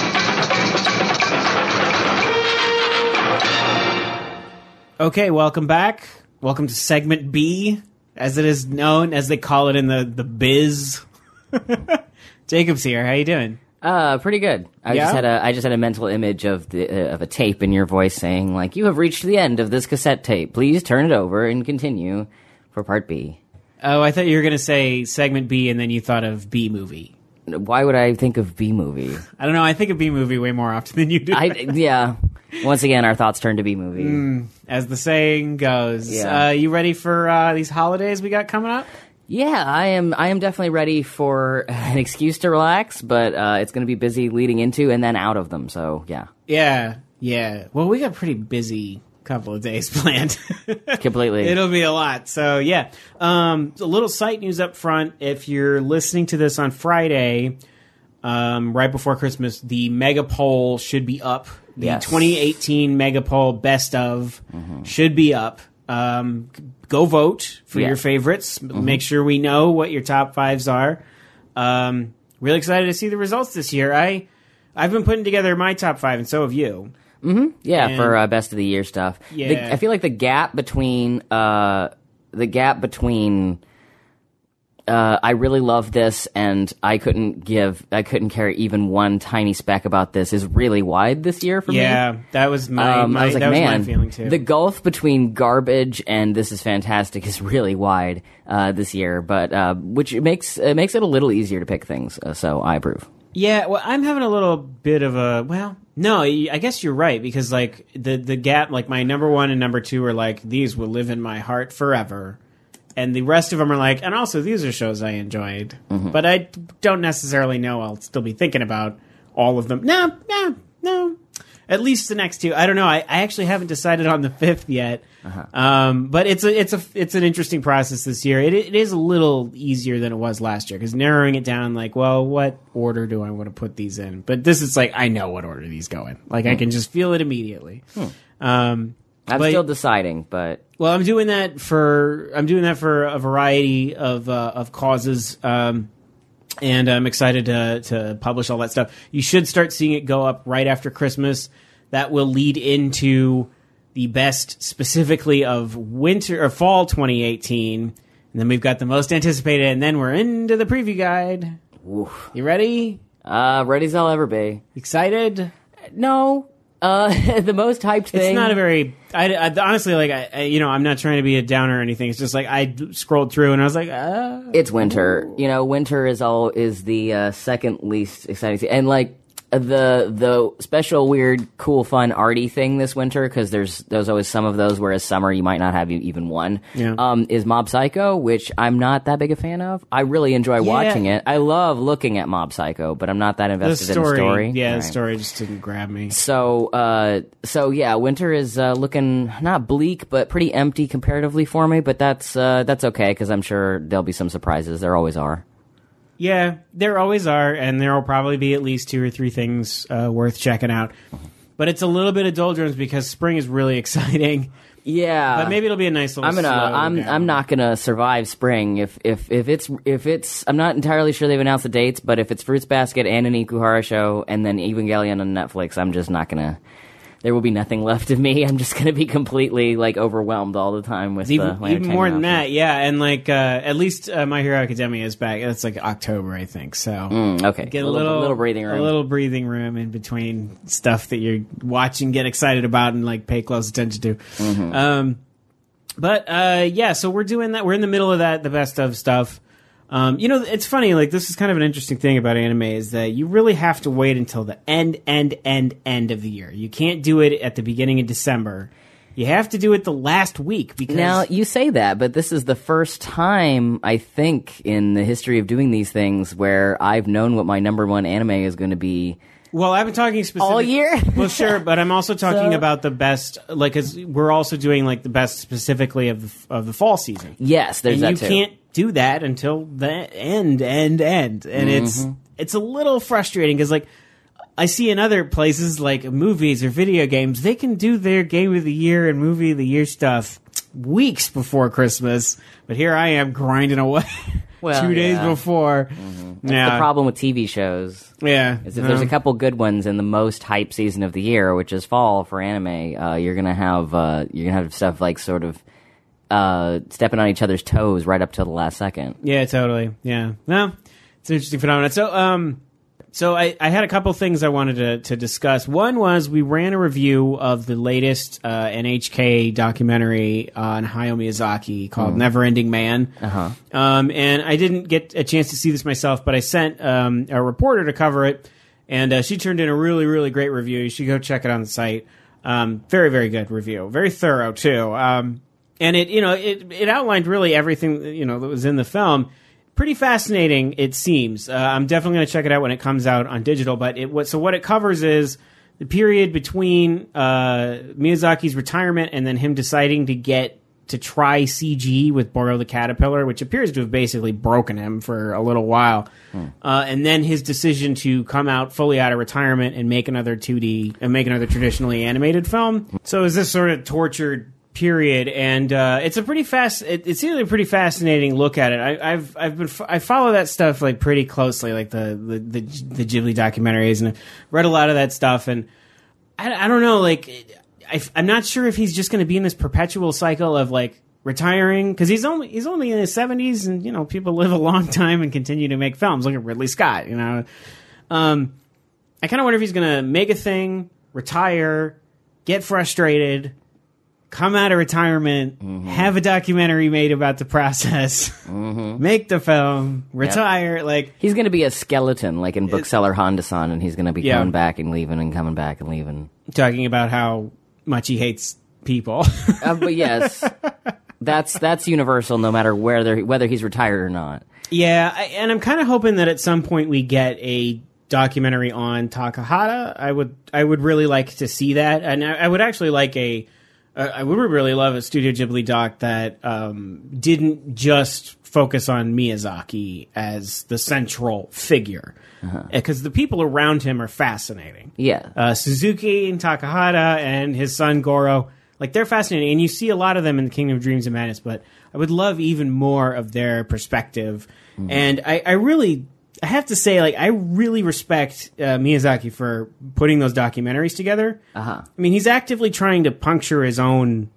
Okay, welcome back. Welcome to segment B, as it is known, as they call it in the biz. Jacob's here. How you doing? Pretty good. I just had a mental image of a tape in your voice saying, like, you have reached the end of this cassette tape. Please turn it over and continue for part B. Oh, I thought you were going to say segment B and then you thought of B movie. Why would I think of B movie? I don't know. I think of B movie way more often than you do. Yeah. Once again, our thoughts turn to B movie. As the saying goes. Yeah. You ready for these holidays we got coming up? Yeah, I am definitely ready for an excuse to relax, but it's going to be busy leading into and then out of them, so yeah. Yeah. Well, we got a pretty busy couple of days planned. Completely. It'll be a lot. So, yeah. A little site news up front. If you're listening to this on Friday, right before Christmas, the Mega Poll should be up. The 2018 Mega Poll Best of should be up. Go vote for your favorites. Make sure we know what your top fives are. Really excited to see the results this year. I've been putting together my top 5, and so have you. Yeah, and for best of the year stuff. Yeah. I feel like the gap between I really love this, and I couldn't carry even one tiny speck about this is really wide this year for me. Yeah, that was my my feeling too. The gulf between garbage and this is fantastic is really wide this year, but which makes it a little easier to pick things. So I approve. Yeah, well, I'm having a little bit of no, I guess you're right, because like the gap, like my number 1 and number 2 are like, these will live in my heart forever. And the rest of them are like, and also these are shows I enjoyed. But I don't necessarily know I'll still be thinking about all of them. No. At least the next 2. I don't know. I actually haven't decided on the 5th yet. But it's an interesting process this year. It is a little easier than it was last year, because narrowing it down, like, well, what order do I want to put these in? But this is like, I know what order these go in. Like, I can just feel it immediately. I'm still deciding, but well, I'm doing that for a variety of causes, and I'm excited to publish all that stuff. You should start seeing it go up right after Christmas. That will lead into the best specifically of winter or fall 2018, and then we've got the most anticipated, and then we're into the preview guide. Oof. You ready? Ready as I'll ever be. Excited? No. The most hyped thing. It's not a very. I honestly, like, I'm not trying to be a downer or anything. It's just like I scrolled through and I was like, It's winter. Winter is the second least exciting, and like the special, weird, cool, fun, arty thing this winter, because there's always some of those, whereas summer you might not have even one, is Mob Psycho, which I'm not that big a fan of. I really enjoy watching it. I love looking at Mob Psycho, but I'm not that invested in the story. Yeah, the story just didn't grab me. So yeah, winter is looking not bleak, but pretty empty comparatively for me, but that's okay, because I'm sure there'll be some surprises. There always are. Yeah, there always are, and there will probably be at least 2 or 3 things worth checking out. But it's a little bit of doldrums because spring is really exciting. Yeah, but maybe it'll be a nice little. I'm not gonna survive spring if it's. I'm not entirely sure they've announced the dates, but if it's Fruits Basket and an Ikuhara show and then Evangelion on Netflix, I'm just not gonna. There will be nothing left of me. I'm just going to be completely overwhelmed all the time with even more than options. that. Yeah, and at least My Hero Academia is back. It's October, I think. So okay, get a little breathing room, in between stuff that you're watching, get excited about, and pay close attention to. Mm-hmm. So we're doing that. We're in the middle of that, the best of stuff. It's funny, this is kind of an interesting thing about anime is that you really have to wait until the end of the year. You can't do it at the beginning of December. You have to do it the last week because... Now, you say that, but this is the first time, I think, in the history of doing these things where I've known what my number one anime is going to be... Well, I've been talking specifically... All year? Well, sure, but I'm also talking about the best... because we're also doing, the best specifically of the fall season. Yes, there's that too. And you can't do that until the end. And it's a little frustrating because, I see in other places, movies or video games, they can do their Game of the Year and Movie of the Year stuff weeks before Christmas. But here I am grinding away 2 days before. Mm-hmm. That's the problem with TV shows. Yeah. Is if there's a couple good ones in the most hype season of the year, which is fall for anime, you're gonna have stuff stepping on each other's toes right up till the last second. Yeah, totally. Yeah. Well, it's an interesting phenomenon. So I had a couple things I wanted to discuss. One was we ran a review of the latest NHK documentary on Hayao Miyazaki called Neverending Man. Uh-huh. And I didn't get a chance to see this myself, but I sent a reporter to cover it, and she turned in a really, really great review. You should go check it on the site. Very, very good review. Very thorough, too. And it outlined really everything, that was in the film. Pretty fascinating, it seems. I'm definitely going to check it out when it comes out on digital. But what it covers is the period between Miyazaki's retirement and then him deciding to try CG with Boreal the Caterpillar, which appears to have basically broken him for a little while. And then his decision to come out fully out of retirement and make another 2D and make another traditionally animated film. So is this sort of tortured period, and it's a pretty it's either a pretty fascinating look at it. I follow that stuff pretty closely, the Ghibli documentaries, and I've read a lot of that stuff, and I don't know, I'm not sure if he's just going to be in this perpetual cycle of retiring, because he's only in his 70s, and people live a long time and continue to make films. Look at Ridley Scott. I kind of wonder if he's going to make a thing, retire, get frustrated, come out of retirement, have a documentary made about the process, make the film, retire. He's going to be a skeleton, like in Bookseller Honda-san, and he's going to be coming back and leaving and coming back and leaving. Talking about how much he hates people. But yes, that's universal, no matter whether he's retired or not. Yeah, and I'm kind of hoping that at some point we get a documentary on Takahata. I would really like to see that, and I would actually like I would really love a Studio Ghibli doc that didn't just focus on Miyazaki as the central figure, because the people around him are fascinating. Yeah, Suzuki and Takahata and his son Goro, they're fascinating, and you see a lot of them in the Kingdom of Dreams and Madness. But I would love even more of their perspective, and I have to say, I really respect Miyazaki for putting those documentaries together. I mean, he's actively trying to puncture his own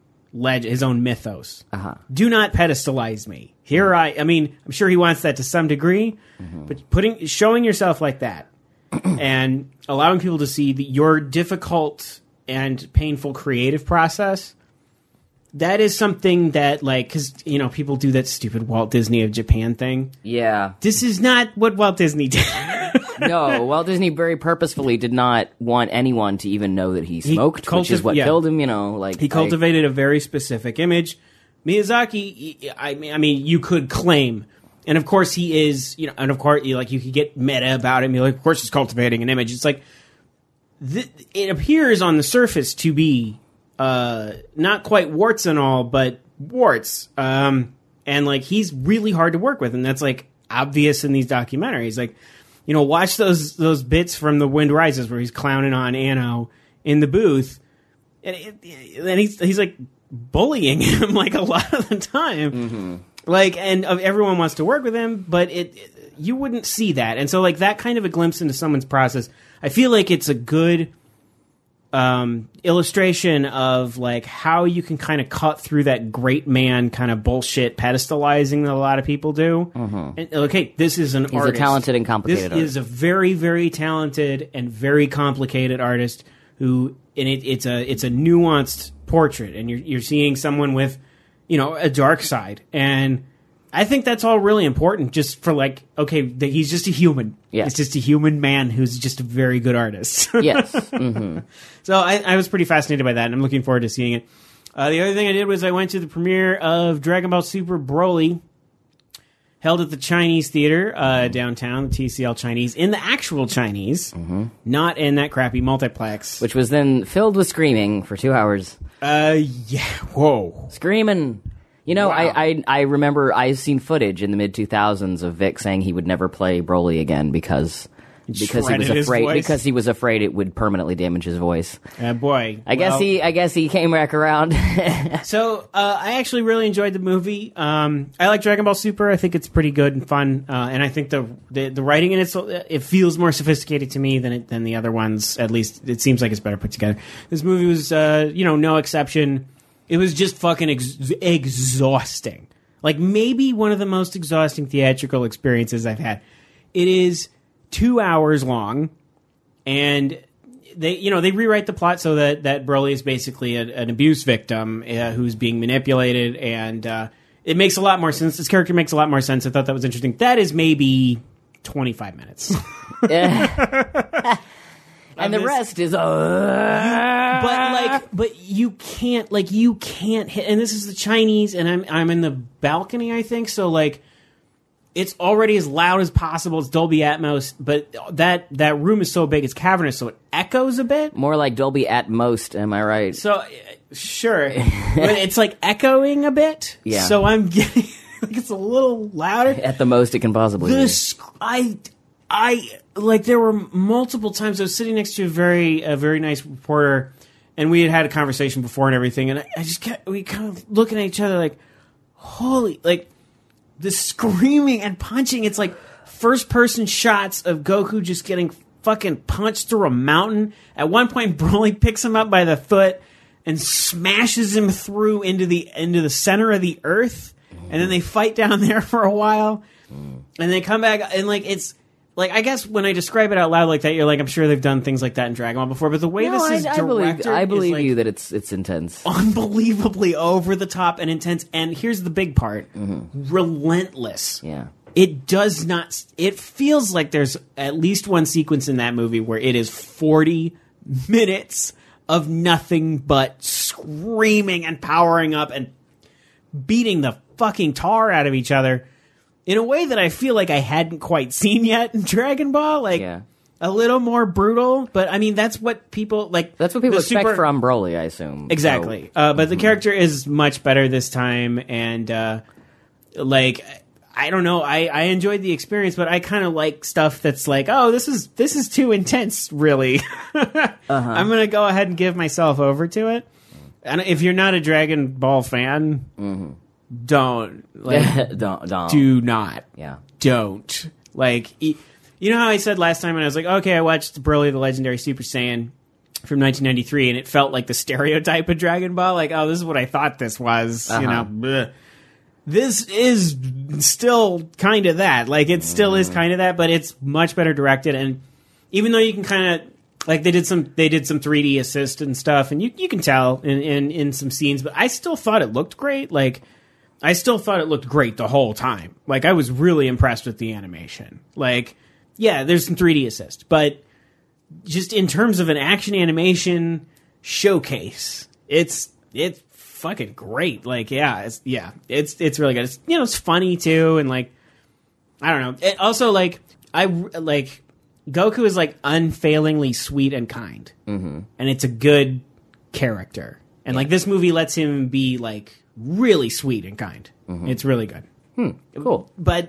mythos. Do not pedestalize me. I mean, I'm sure he wants that to some degree, but showing yourself like that and allowing people to see your difficult and painful creative process, that is something that, because, people do that stupid Walt Disney of Japan thing. Yeah. This is not what Walt Disney did. No, Walt Disney very purposefully did not want anyone to even know that he smoked, which is what killed him. He cultivated a very specific image. Miyazaki, I mean, you could claim, and of course he is, and of course, you could get meta about him. Of course he's cultivating an image. It's like it appears on the surface to be not quite warts and all, but warts. And he's really hard to work with, and that's obvious in these documentaries. Watch those bits from The Wind Rises where he's clowning on Anno in the booth, and he's bullying him a lot of the time. And everyone wants to work with him, but you wouldn't see that. And so that kind of a glimpse into someone's process, I feel like it's a good illustration of how you can kind of cut through that great man kind of bullshit pedestalizing that a lot of people do. And, this is an artist. He's a talented and complicated artist. This is a very, very talented and very complicated artist who, and it's a nuanced portrait, and you're seeing someone with, a dark side, and I think that's all really important. Just for he's just a human. Yeah. It's just a human man who's just a very good artist. Yes. So I was pretty fascinated by that, and I'm looking forward to seeing it. The other thing I did was I went to the premiere of Dragon Ball Super Broly, held at the Chinese Theater downtown, the TCL Chinese, in the actual Chinese, not in that crappy multiplex. Which was then filled with screaming for 2 hours. Yeah, whoa. Screaming. Wow. I remember I've seen footage in the mid-2000s of Vic saying he would never play Broly again because he was afraid it would permanently damage his voice. Boy. I guess he came back around. So, I actually really enjoyed the movie. I like Dragon Ball Super. I think it's pretty good and fun. And I think the writing in it feels more sophisticated to me than the other ones. At least it seems like it's better put together. This movie was, no exception. It was just fucking exhausting. Maybe one of the most exhausting theatrical experiences I've had. It is 2 hours long, and they rewrite the plot so that Broly is basically an abuse victim who's being manipulated, and it makes a lot more sense. This character makes a lot more sense. I thought that was interesting. That is maybe 25 minutes. And the rest is but you can't hit, and this is the Chinese, and I'm in the balcony, I think, so it's already as loud as possible. It's Dolby Atmos, but that room is so big, it's cavernous, so it echoes a bit. More like Dolby Atmos, am I right? So sure, but it's echoing a bit. Yeah. So I'm getting it's a little louder at the most it can possibly be. There were multiple times I was sitting next to a very nice reporter, and we had a conversation before and everything, and we kind of looking at each other holy, the screaming and punching. It's first person shots of Goku just getting fucking punched through a mountain. At one point, Broly picks him up by the foot and smashes him through into the center of the earth, and then they fight down there for a while, and they come back, and it's. I guess when I describe it out loud like that, you're I'm sure they've done things like that in Dragon Ball before, but the way this is directed, I believe you that it's intense. Unbelievably over the top and intense, and here's the big part. Relentless. Yeah. It does not, it feels like there's at least one sequence in that movie where it is 40 minutes of nothing but screaming and powering up and beating the fucking tar out of each other. In a way that I feel like I hadn't quite seen yet in Dragon Ball, a little more brutal. But I mean, that's what people like. That's what people expect from Broly, I assume. Exactly. So. But the character is much better this time, and I don't know. I enjoyed the experience, but I kind of like stuff that's this is too intense. Really, I'm gonna go ahead and give myself over to it. And if you're not a Dragon Ball fan. Don't do not. Yeah. Don't you know how I said last time when I was okay, I watched Broly the Legendary Super Saiyan from 1993, and it felt like the stereotype of Dragon Ball. This is what I thought this was. Bleh. This is still kind of that. It still is kind of that, but it's much better directed. And even though you can kind of they did some 3D assist and stuff, and you can tell in some scenes, but I still thought it looked great. I still thought it looked great the whole time. I was really impressed with the animation. there's some 3D assist, but just in terms of an action animation showcase, it's fucking great. Like, it's really good. It's, it's funny too, and like, I don't know. It also, like, Goku is like unfailingly sweet and kind, and it's a good character. And like, this movie lets him be like really sweet and kind. It's really good. Cool. But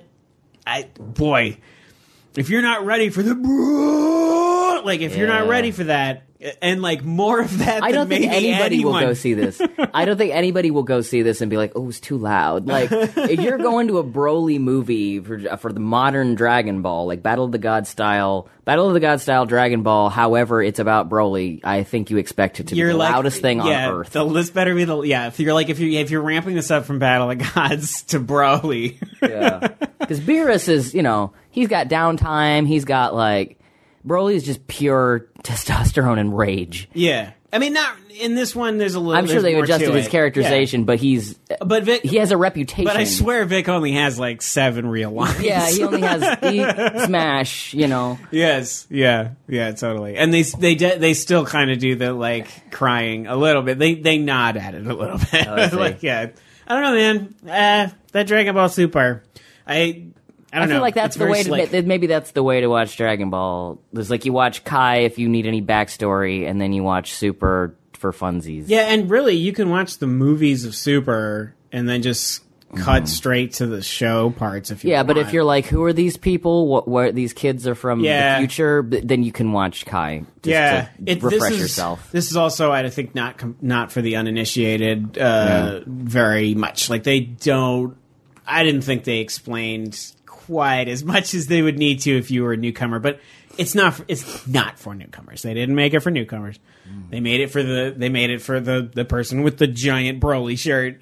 if you're not ready for the you're not ready for that, and like more of that, I don't think anybody will go see this. I I don't think anybody will go see this and be like, "Oh, it's too loud." Like, if you're going to a Broly movie for the modern Dragon Ball, like Battle of the Gods style Dragon Ball, however, it's about Broly, I think you expect it to be the loudest thing on earth. This better be if you're ramping this up from Battle of the Gods to Broly. Yeah, because Beerus is, he's got downtime. He's got like. Broly is just pure testosterone and rage. Yeah. I mean, not in this one, there's a little. I'm sure they adjusted his characterization, but he has a reputation. But I swear Vic only has like 7 real lines. Yeah, he only has Smash, Yes. Yeah, totally. And they still kind of do the like crying a little bit. They nod at it a little bit. Like, I don't know, man. That Dragon Ball Super. I feel like that's the way maybe that's the way to watch Dragon Ball. There's like you watch Kai if you need any backstory, and then you watch Super for funsies. Yeah, and really you can watch the movies of Super and then just cut straight to the show parts if you want. Yeah, but if you're like, who are these people? What these kids are from the future? Then you can watch Kai. To refresh yourself. This is also, I think, not for the uninitiated very much. Like I didn't think they explained quite as much as they would need to if you were a newcomer, but it's not for newcomers. They didn't make it for newcomers. They made it for the person with the giant Broly shirt.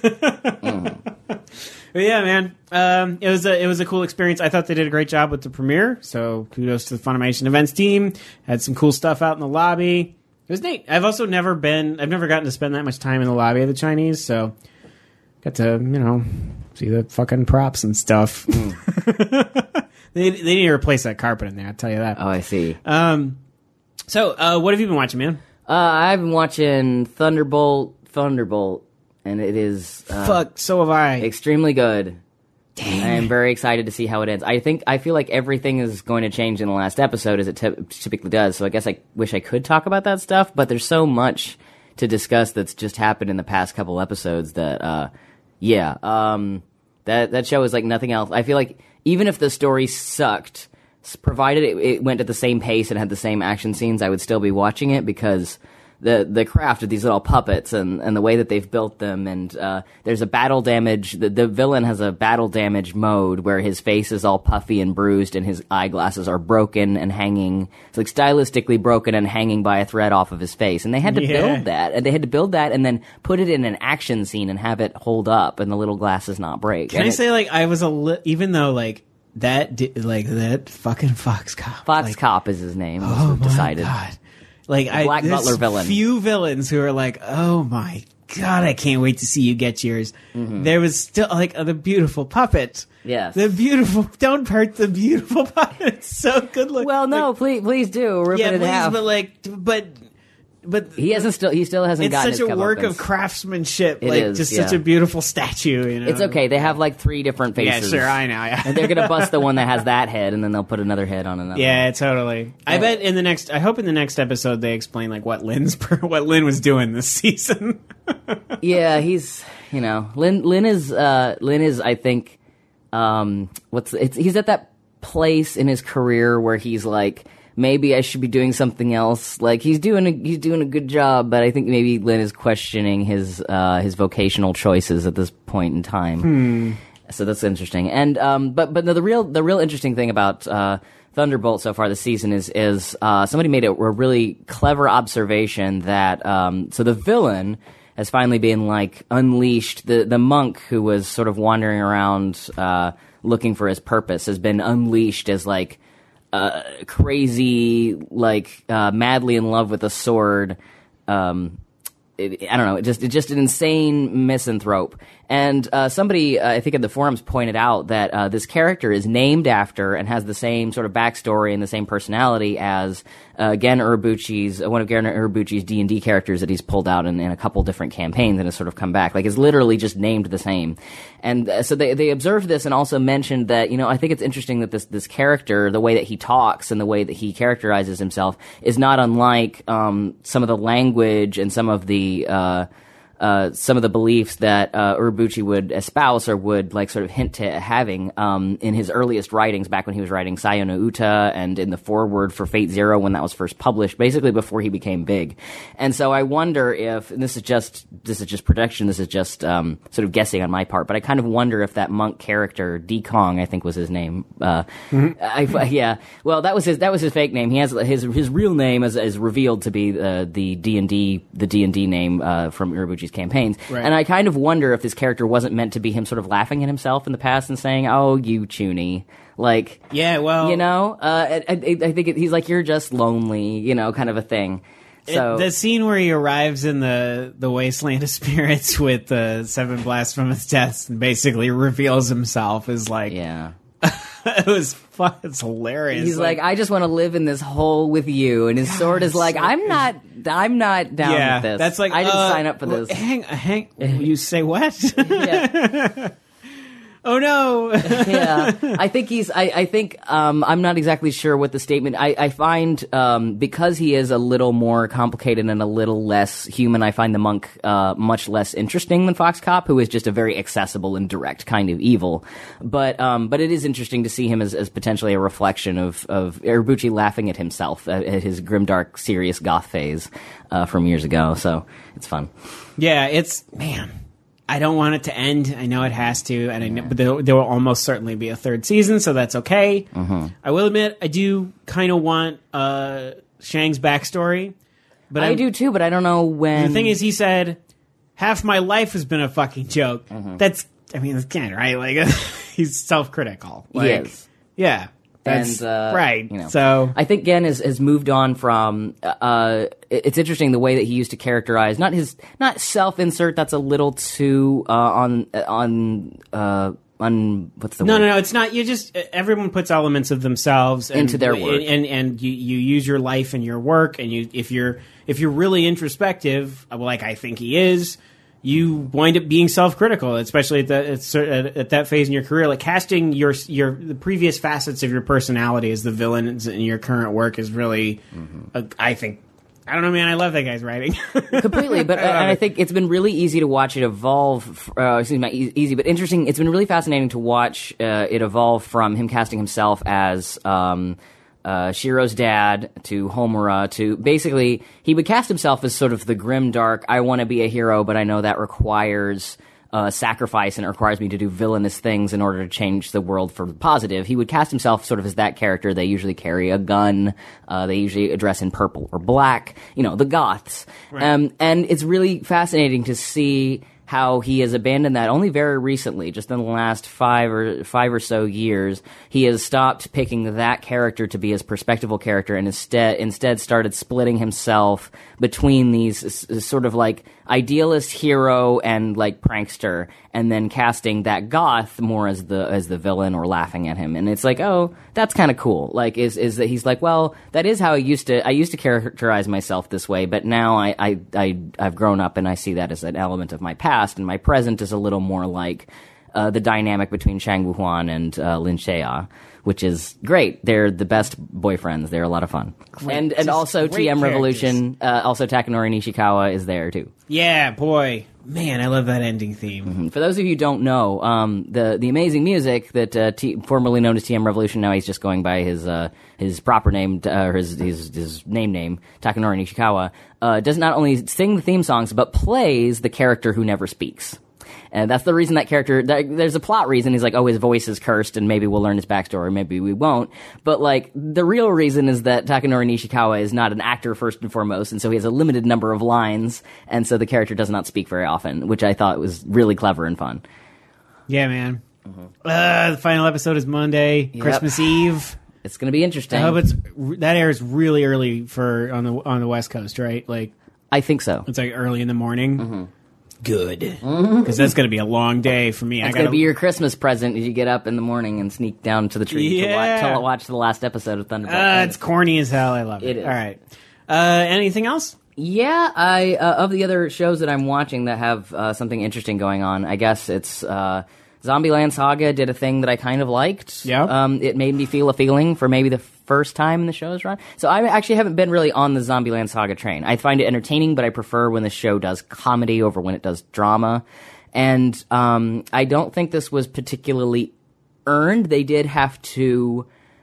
But yeah, man, it was a cool experience. I thought they did a great job with the premiere, so kudos to the Funimation events team. Had some cool stuff out in the lobby. It was neat. I've never gotten to spend that much time in the lobby of the Chinese, so got to, see the fucking props and stuff. They need to replace that carpet in there, I'll tell you that. Oh, I see. So, what have you been watching, man? I've been watching Thunderbolt, and it is... so have I. Extremely good. Dang. I am very excited to see how it ends. I feel like everything is going to change in the last episode, as it typically does, so I guess I wish I could talk about that stuff, but there's so much to discuss that's just happened in the past couple episodes that, that show is like nothing else. I feel like even if the story sucked, provided it went at the same pace and had the same action scenes, I would still be watching it because the craft of these little puppets and the way that they've built them, and there's a battle damage. The villain has a battle damage mode where his face is all puffy and bruised and his eyeglasses are broken and hanging. It's like stylistically broken and hanging by a thread off of his face. And they had to build that, and then put it in an action scene and have it hold up and the little glasses not break. Can I say, like, I was even though like that fucking Fox Cop. Fox Cop is his name. Oh my decided. God. Like, Black there's Butler villain. Few villains who are like, oh my God, I can't wait to see you get yours. There was still like the beautiful puppet. Yes. Don't hurt the beautiful puppet. It's so good looking. Well, no, please do. Rip it in half. But he still hasn't gotten his It's such a work comeuppance. of craftsmanship. It is, just such a beautiful statue, It's okay. They have like 3 different faces. Yeah, sure, I know. Yeah. And they're going to bust the one that has that head, and then they'll put another head on another. Yeah, totally. I bet I hope in the next episode they explain like what Lin was doing this season. Yeah, he's, Lin is I think he's at that place in his career where he's like, maybe I should be doing something else. Like he's doing a good job, but I think maybe Lin is questioning his vocational choices at this point in time. So that's interesting. And but no, the real interesting thing about Thunderbolt so far this season is somebody made a really clever observation that so the villain has finally been like unleashed. The monk who was sort of wandering around looking for his purpose has been unleashed as like crazy, like madly in love with a sword I don't know, just an insane misanthrope. And somebody, I think in the forums, pointed out that this character is named after and has the same sort of backstory and the same personality as Gen Urobuchi's one of Gen Urobuchi's D&D characters that he's pulled out in a couple different campaigns and has sort of come back. Like, it's literally just named the same. And so they observed this and also mentioned that, I think it's interesting that this character, the way that he talks and the way that he characterizes himself, is not unlike some of the language and some of the beliefs that Urobuchi would espouse or would like sort of hint to having in his earliest writings back when he was writing Sayo no Uta and in the foreword for Fate Zero when that was first published, basically before he became big. And so I wonder if, and this is just prediction, this is just sort of guessing on my part, but I kind of wonder if that monk character, D Kong, I think was his name. Yeah, well, that was his fake name. He has his real name is revealed to be the D&D name from Urobuchi's campaigns. Right. And I kind of wonder if this character wasn't meant to be him sort of laughing at himself in the past and saying, "Oh, you chuny." Like, yeah, well, I think he's like, "You're just lonely," kind of a thing. So the scene where he arrives in the wasteland of spirits with the 7 blasphemous deaths and basically reveals himself is like, yeah. It was fun. It's hilarious. He's like, I just want to live in this hole with you, and his sword is like, I'm not down with this. That's like, I didn't sign up for this. Hang. You say what? Yeah. Oh no. Yeah, I think I'm not exactly sure what the statement. I find because he is a little more complicated and a little less human, I find the monk much less interesting than Fox Cop, who is just a very accessible and direct kind of evil. But it is interesting to see him as potentially a reflection of Urobuchi laughing at himself at his grimdark, serious goth phase from years ago. So it's fun. Yeah, man. I don't want it to end. I know it has to, and I know, but there will almost certainly be a 3rd season, so that's okay. Mm-hmm. I will admit, I do kind of want Shang's backstory. But I do too, but I don't know when. The thing is, he said, half my life has been a fucking joke. Mm-hmm. That's kind of right. Like, he's self-critical. Like, he is. Yeah. That's right. So I think Gen has moved on from. It's interesting the way that he used to characterize not self-insert. That's a little too on what's the word? No. It's not. You just everyone puts elements of themselves into their work, and you use your life and your work, and if you're really introspective, like I think he is. You wind up being self-critical, especially at that phase in your career. Like casting the previous facets of your personality as the villains in your current work is really, I think. I don't know, man. I love that guy's writing completely, but and I think it's been really easy to watch it evolve. Easy, but interesting. It's been really fascinating to watch it evolve from him casting himself as. Shiro's dad to Homura to basically he would cast himself as sort of the grim dark I want to be a hero but I know that requires sacrifice and it requires me to do villainous things in order to change the world for the positive. He would cast himself sort of as that character. They usually carry a gun. They usually dress in purple or black, the goths. Right. And it's really fascinating to see how he has abandoned that only very recently, just in the last five or so years. He has stopped picking that character to be his perspectival character and instead started splitting himself between these sort of like idealist hero and like prankster, and then casting that goth more as the villain or laughing at him. And it's like, oh, that's kind of cool. Like is that he's like, well, that is how I used to characterize myself this way, but now I've grown up and I see that as an element of my past, and my present is a little more like the dynamic between Shang Wuhuan and Lin Shea, which is great. They're the best boyfriends. They're a lot of fun. Great. And also TM Revolution, also Takanori Nishikawa is there too. Yeah, boy. Man, I love that ending theme. Mm-hmm. For those of you who don't know, the amazing music that formerly known as TM Revolution, now he's just going by his proper name, or his name, Takanori Nishikawa, does not only sing the theme songs, but plays the character who never speaks. And that's the reason that character, there's a plot reason. He's like, oh, his voice is cursed and maybe we'll learn his backstory, maybe we won't. But like, the real reason is that Takanori Nishikawa is not an actor first and foremost, and so he has a limited number of lines, and so the character does not speak very often, which I thought was really clever and fun. Yeah, man. Mm-hmm. The final episode is Monday, yep. Christmas Eve. It's going to be interesting. I hope that airs really early on the West Coast, right? Like, I think so. It's like early in the morning. Good, because that's going to be a long day for me. It's going to be your Christmas present as you get up in the morning and sneak down to the tree to watch the last episode of Thunderbolt. It's corny as hell. I love it. It is. All right. Anything else? Yeah, I of the other shows that I'm watching that have something interesting going on, I guess it's Zombieland Saga did a thing that I kind of liked. Yeah. It made me feel a feeling for maybe the first time in the show's run. So I actually haven't been really on the Zombieland Saga train. I find it entertaining, but I prefer when the show does comedy over when it does drama. And I don't think this was particularly earned. They did have to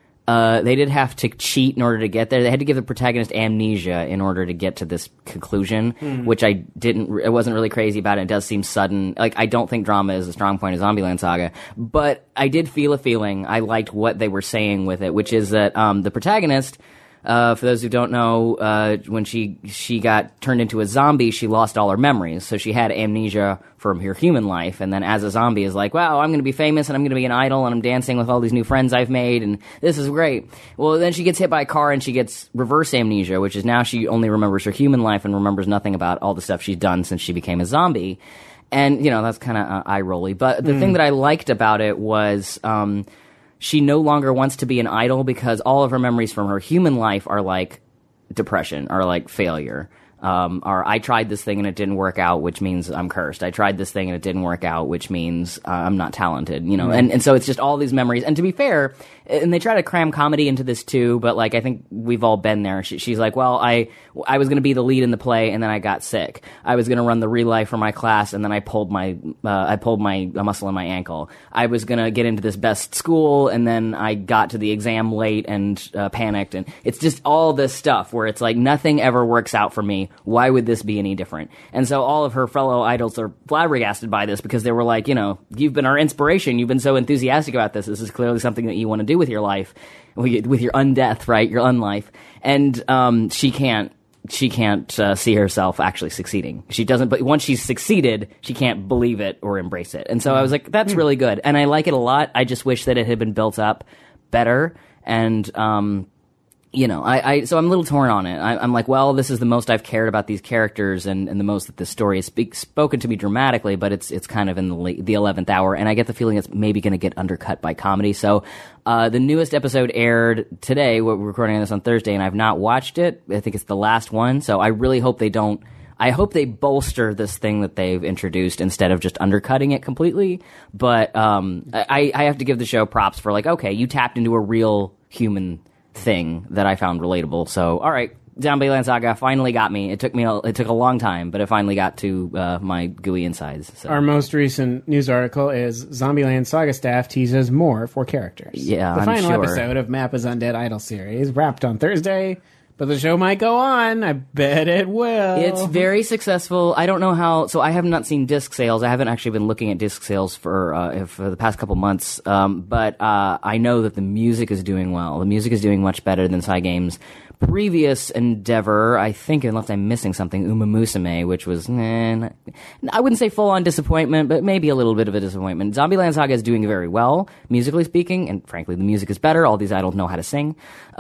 cheat in order to get there. They had to give the protagonist amnesia in order to get to this conclusion, which I wasn't really crazy about. It does seem sudden. Like, I don't think drama is a strong point of Zombieland Saga, but I did feel a feeling. I liked what they were saying with it, which is that the protagonist, for those who don't know, when she got turned into a zombie, she lost all her memories. So she had amnesia from her human life, and then as a zombie is like, wow, I'm going to be famous, and I'm going to be an idol, and I'm dancing with all these new friends I've made, and this is great. Well, then she gets hit by a car, and she gets reverse amnesia, which is now she only remembers her human life and remembers nothing about all the stuff she's done since she became a zombie. And, that's kind of eye-rolly. But the thing that I liked about it was she no longer wants to be an idol because all of her memories from her human life are like depression, are like failure. Or I tried this thing and it didn't work out, which means I'm cursed. I tried this thing and it didn't work out, which means I'm not talented, and so it's just all these memories. And to be fair, and they try to cram comedy into this too, but like, I think we've all been there. She's like, well, I was going to be the lead in the play and then I got sick. I was going to run the relay for my class and then I pulled my muscle in my ankle. I was going to get into this best school and then I got to the exam late and panicked. And it's just all this stuff where it's like nothing ever works out for me. Why would this be any different? And so all of her fellow idols are flabbergasted by this because they were like, you've been our inspiration. You've been so enthusiastic about this. This is clearly something that you want to do with your life, with your undeath, right? Your unlife. And she can't see herself actually succeeding. She doesn't, but once she's succeeded, she can't believe it or embrace it. And so I was like, that's really good. And I like it a lot. I just wish that it had been built up better. And, so I'm a little torn on it. I'm like, well, this is the most I've cared about these characters and the most that this story has spoken to me dramatically, but it's kind of in the 11th hour, and I get the feeling it's maybe going to get undercut by comedy. So the newest episode aired today. We're recording this on Thursday, and I've not watched it. I think it's the last one, so I really hope they don't. I hope they bolster this thing that they've introduced instead of just undercutting it completely. But I have to give the show props for like, okay, you tapped into a real human thing that I found relatable. So, all right, Zombieland Saga finally got me. It took a long time, but it finally got to my gooey insides. So. Our most recent news article is Zombieland Saga staff teases more for characters. Yeah, the I'm final sure. episode of Mappa's Undead Idol series wrapped on Thursday, but the show might go on. I bet it will. It's very successful. I don't know how. So I have not seen disc sales. I haven't actually been looking at disc sales for the past couple months. But I know that the music is doing well. The music is doing much better than Cygame's previous endeavor. I think, unless I'm missing something, Uma Musume, which was, I wouldn't say full on disappointment, but maybe a little bit of a disappointment. Zombieland Saga is doing very well, musically speaking, and frankly, the music is better. All these idols know how to sing.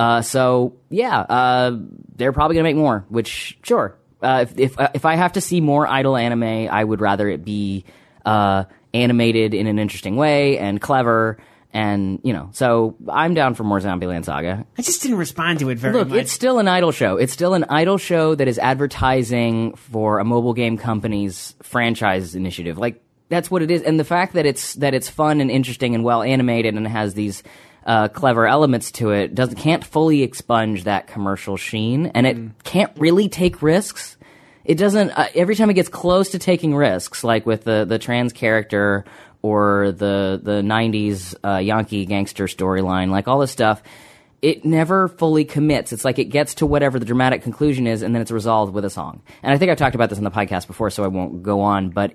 So yeah, they're probably gonna make more. Which, sure, if I have to see more idol anime, I would rather it be animated in an interesting way and clever. And, so I'm down for more Zombieland Saga. I just didn't respond to it very much. Look, it's still an idol show. It's still an idol show that is advertising for a mobile game company's franchise initiative. Like, that's what it is. And the fact that it's fun and interesting and well animated and has these clever elements to it can't fully expunge that commercial sheen, and it can't really take risks. It doesn't. Every time it gets close to taking risks, like with the trans character or the 90s Yankee gangster storyline, like all this stuff, it never fully commits. It's like it gets to whatever the dramatic conclusion is, and then it's resolved with a song. And I think I've talked about this on the podcast before, so I won't go on. But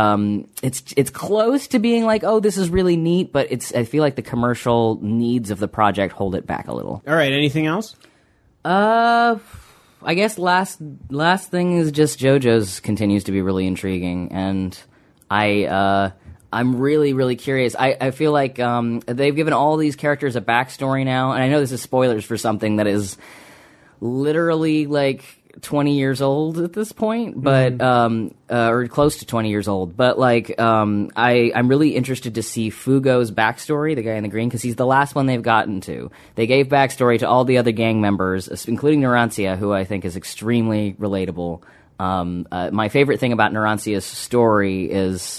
it's close to being like, oh, this is really neat, but I feel like the commercial needs of the project hold it back a little. All right, anything else? I guess last thing is just JoJo's continues to be really intriguing, and I'm really, really curious. I feel like they've given all these characters a backstory now, and I know this is spoilers for something that is literally like like 20 years old at this point, but or close to 20 years old. But like, I'm really interested to see Fugo's backstory, the guy in the green, because he's the last one they've gotten to. They gave backstory to all the other gang members, including Narancia, who I think is extremely relatable. My favorite thing about Narancia's story is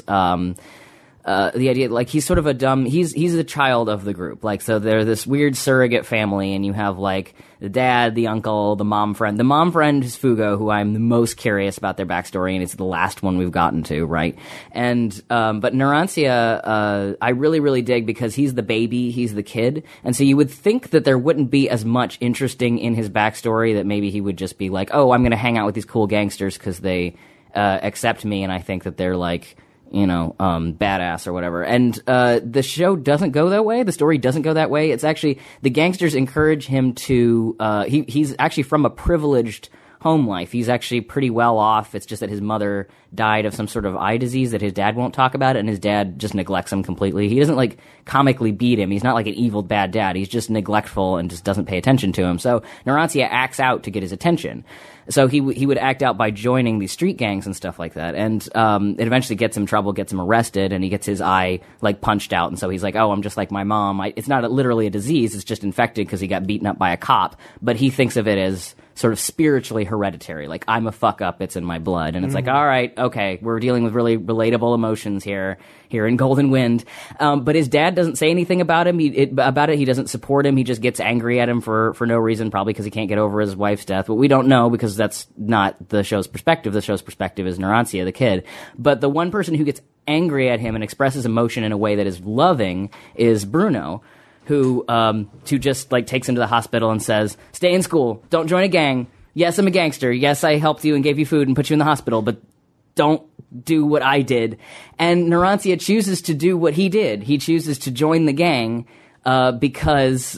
the idea, like, he's sort of he's a child of the group. Like, so they're this weird surrogate family, and you have, like, the dad, the uncle, the mom friend. The mom friend is Fugo, who I'm the most curious about their backstory, and it's the last one we've gotten to, right? And, but Narancia, I really, really dig because he's the baby, he's the kid, and so you would think that there wouldn't be as much interesting in his backstory, that maybe he would just be like, oh, I'm gonna hang out with these cool gangsters because they, accept me, and I think that they're, like, badass or whatever. And the show doesn't go that way. The story doesn't go that way. It's actually, the gangsters encourage him to, he's actually from a privileged home life. He's actually pretty well off. It's just that his mother died of some sort of eye disease that his dad won't talk about, and his dad just neglects him completely. He doesn't, like, comically beat him. He's not like an evil bad dad. He's just neglectful and just doesn't pay attention to him. So Narancia acts out to get his attention. So he would act out by joining these street gangs and stuff like that. And it eventually gets him in trouble, gets him arrested, and he gets his eye, like, punched out. And so he's like, oh, I'm just like my mom. It's not literally a disease. It's just infected because he got beaten up by a cop. But he thinks of it as sort of spiritually hereditary. Like, I'm a fuck up. It's in my blood. And it's like, all right, okay, we're dealing with really relatable emotions here in Golden Wind. But his dad doesn't say anything about him. He doesn't support him. He just gets angry at him for no reason, probably because he can't get over his wife's death. But we don't know, because that's not the show's perspective. The show's perspective is Narancia, the kid. But the one person who gets angry at him and expresses emotion in a way that is loving is Bruno, who just, like, takes him to the hospital and says, stay in school, don't join a gang. Yes, I'm a gangster. Yes, I helped you and gave you food and put you in the hospital, but don't do what I did. And Narancia chooses to do what he did. He chooses to join the gang because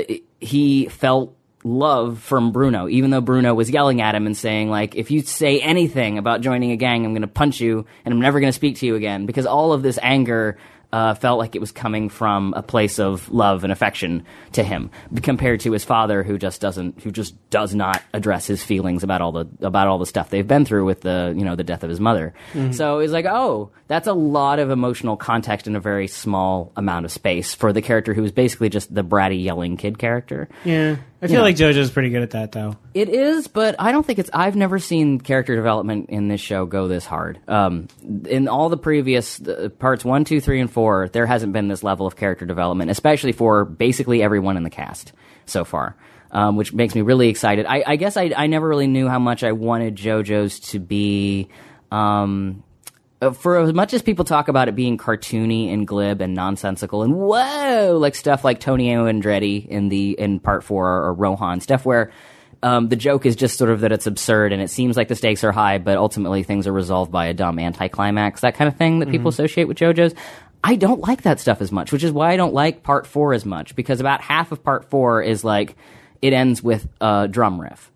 he felt love from Bruno, even though Bruno was yelling at him and saying, like, if you say anything about joining a gang, I'm going to punch you and I'm never going to speak to you again, because all of this anger felt like it was coming from a place of love and affection to him, compared to his father, who just does not address his feelings about all the stuff they've been through with the death of his mother. Mm-hmm. So it's like, oh, that's a lot of emotional context in a very small amount of space for the character who is basically just the bratty yelling kid character. Yeah. I feel like JoJo's pretty good at that, though. It is, but I don't think I've never seen character development in this show go this hard. In all the previous parts 1, 2, 3, and 4, there hasn't been this level of character development, especially for basically everyone in the cast so far, which makes me really excited. I guess I never really knew how much I wanted JoJo's to be... for as much as people talk about it being cartoony and glib and nonsensical and whoa, like stuff like Tonio Andretti in part 4 or Rohan, stuff where the joke is just sort of that it's absurd and it seems like the stakes are high, but ultimately things are resolved by a dumb anticlimax, that kind of thing that people associate with JoJo's. I don't like that stuff as much, which is why I don't like part 4 as much, because about half of part 4 is like, it ends with a drum riff.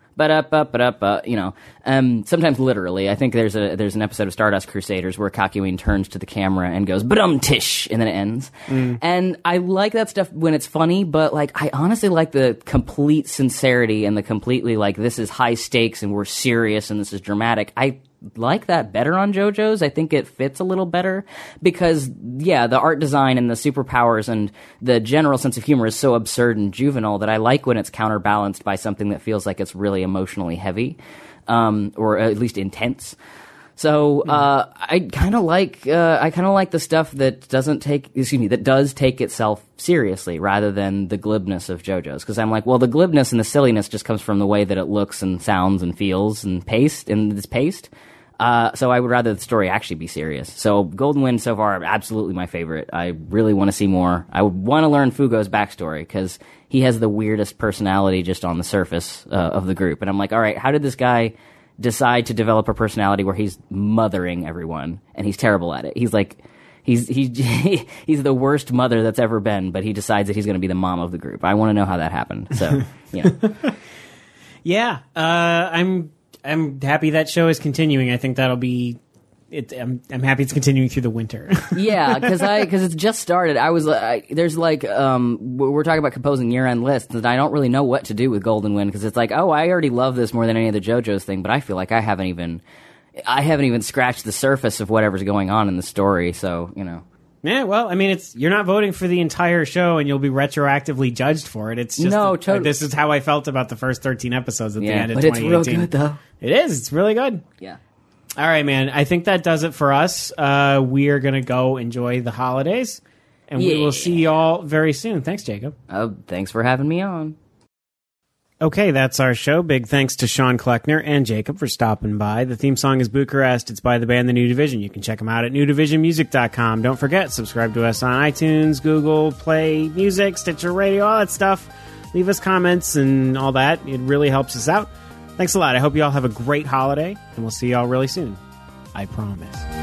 Sometimes literally. I think there's an episode of Stardust Crusaders where Kakyoin turns to the camera and goes "Badum-tish," and then it ends. And I like that stuff when it's funny, but, like, I honestly like the complete sincerity and the completely, like, this is high stakes and we're serious and this is dramatic. I like that better on JoJo's. I think it fits a little better because, yeah, the art design and the superpowers and the general sense of humor is so absurd and juvenile that I like when it's counterbalanced by something that feels like it's really emotionally heavy, or at least intense. So I kind of like the stuff that does take itself seriously rather than the glibness of JoJo's, because I'm like, well, the glibness and the silliness just comes from the way that it looks and sounds and feels and it's paced. So I would rather the story actually be serious. So Golden Wind so far, absolutely my favorite. I really want to see more. I would want to learn Fugo's backstory because he has the weirdest personality just on the surface of the group. And I'm like, all right, how did this guy decide to develop a personality where he's mothering everyone and he's terrible at it? He's like, he's the worst mother that's ever been, but he decides that he's going to be the mom of the group. I want to know how that happened. So, yeah. Yeah. I'm happy that show is continuing. I think that'll be I'm happy it's continuing through the winter. Yeah, because it's just started. I was there's like we're talking about composing year-end lists, and I don't really know what to do with Golden Wind because it's like, oh, I already love this more than any other JoJo's thing, but I feel like I haven't even scratched the surface of whatever's going on in the story. So Yeah, well, I mean, you're not voting for the entire show, and you'll be retroactively judged for it. It's just totally. This is how I felt about the first 13 episodes at the end of but 2018. it's real good though. It is. It's really good. Yeah. All right, man. I think that does it for us. We are going to go enjoy the holidays, and we will see y'all very soon. Thanks, Jacob. Thanks for having me on. Okay, that's our show. Big thanks to Sean Kleckner and Jacob for stopping by. The theme song is Bucharest. It's by the band The New Division. You can check them out at newdivisionmusic.com. Don't forget, subscribe to us on iTunes, Google Play Music, Stitcher Radio, all that stuff. Leave us comments and all that. It really helps us out. Thanks a lot. I hope you all have a great holiday, and we'll see you all really soon. I promise.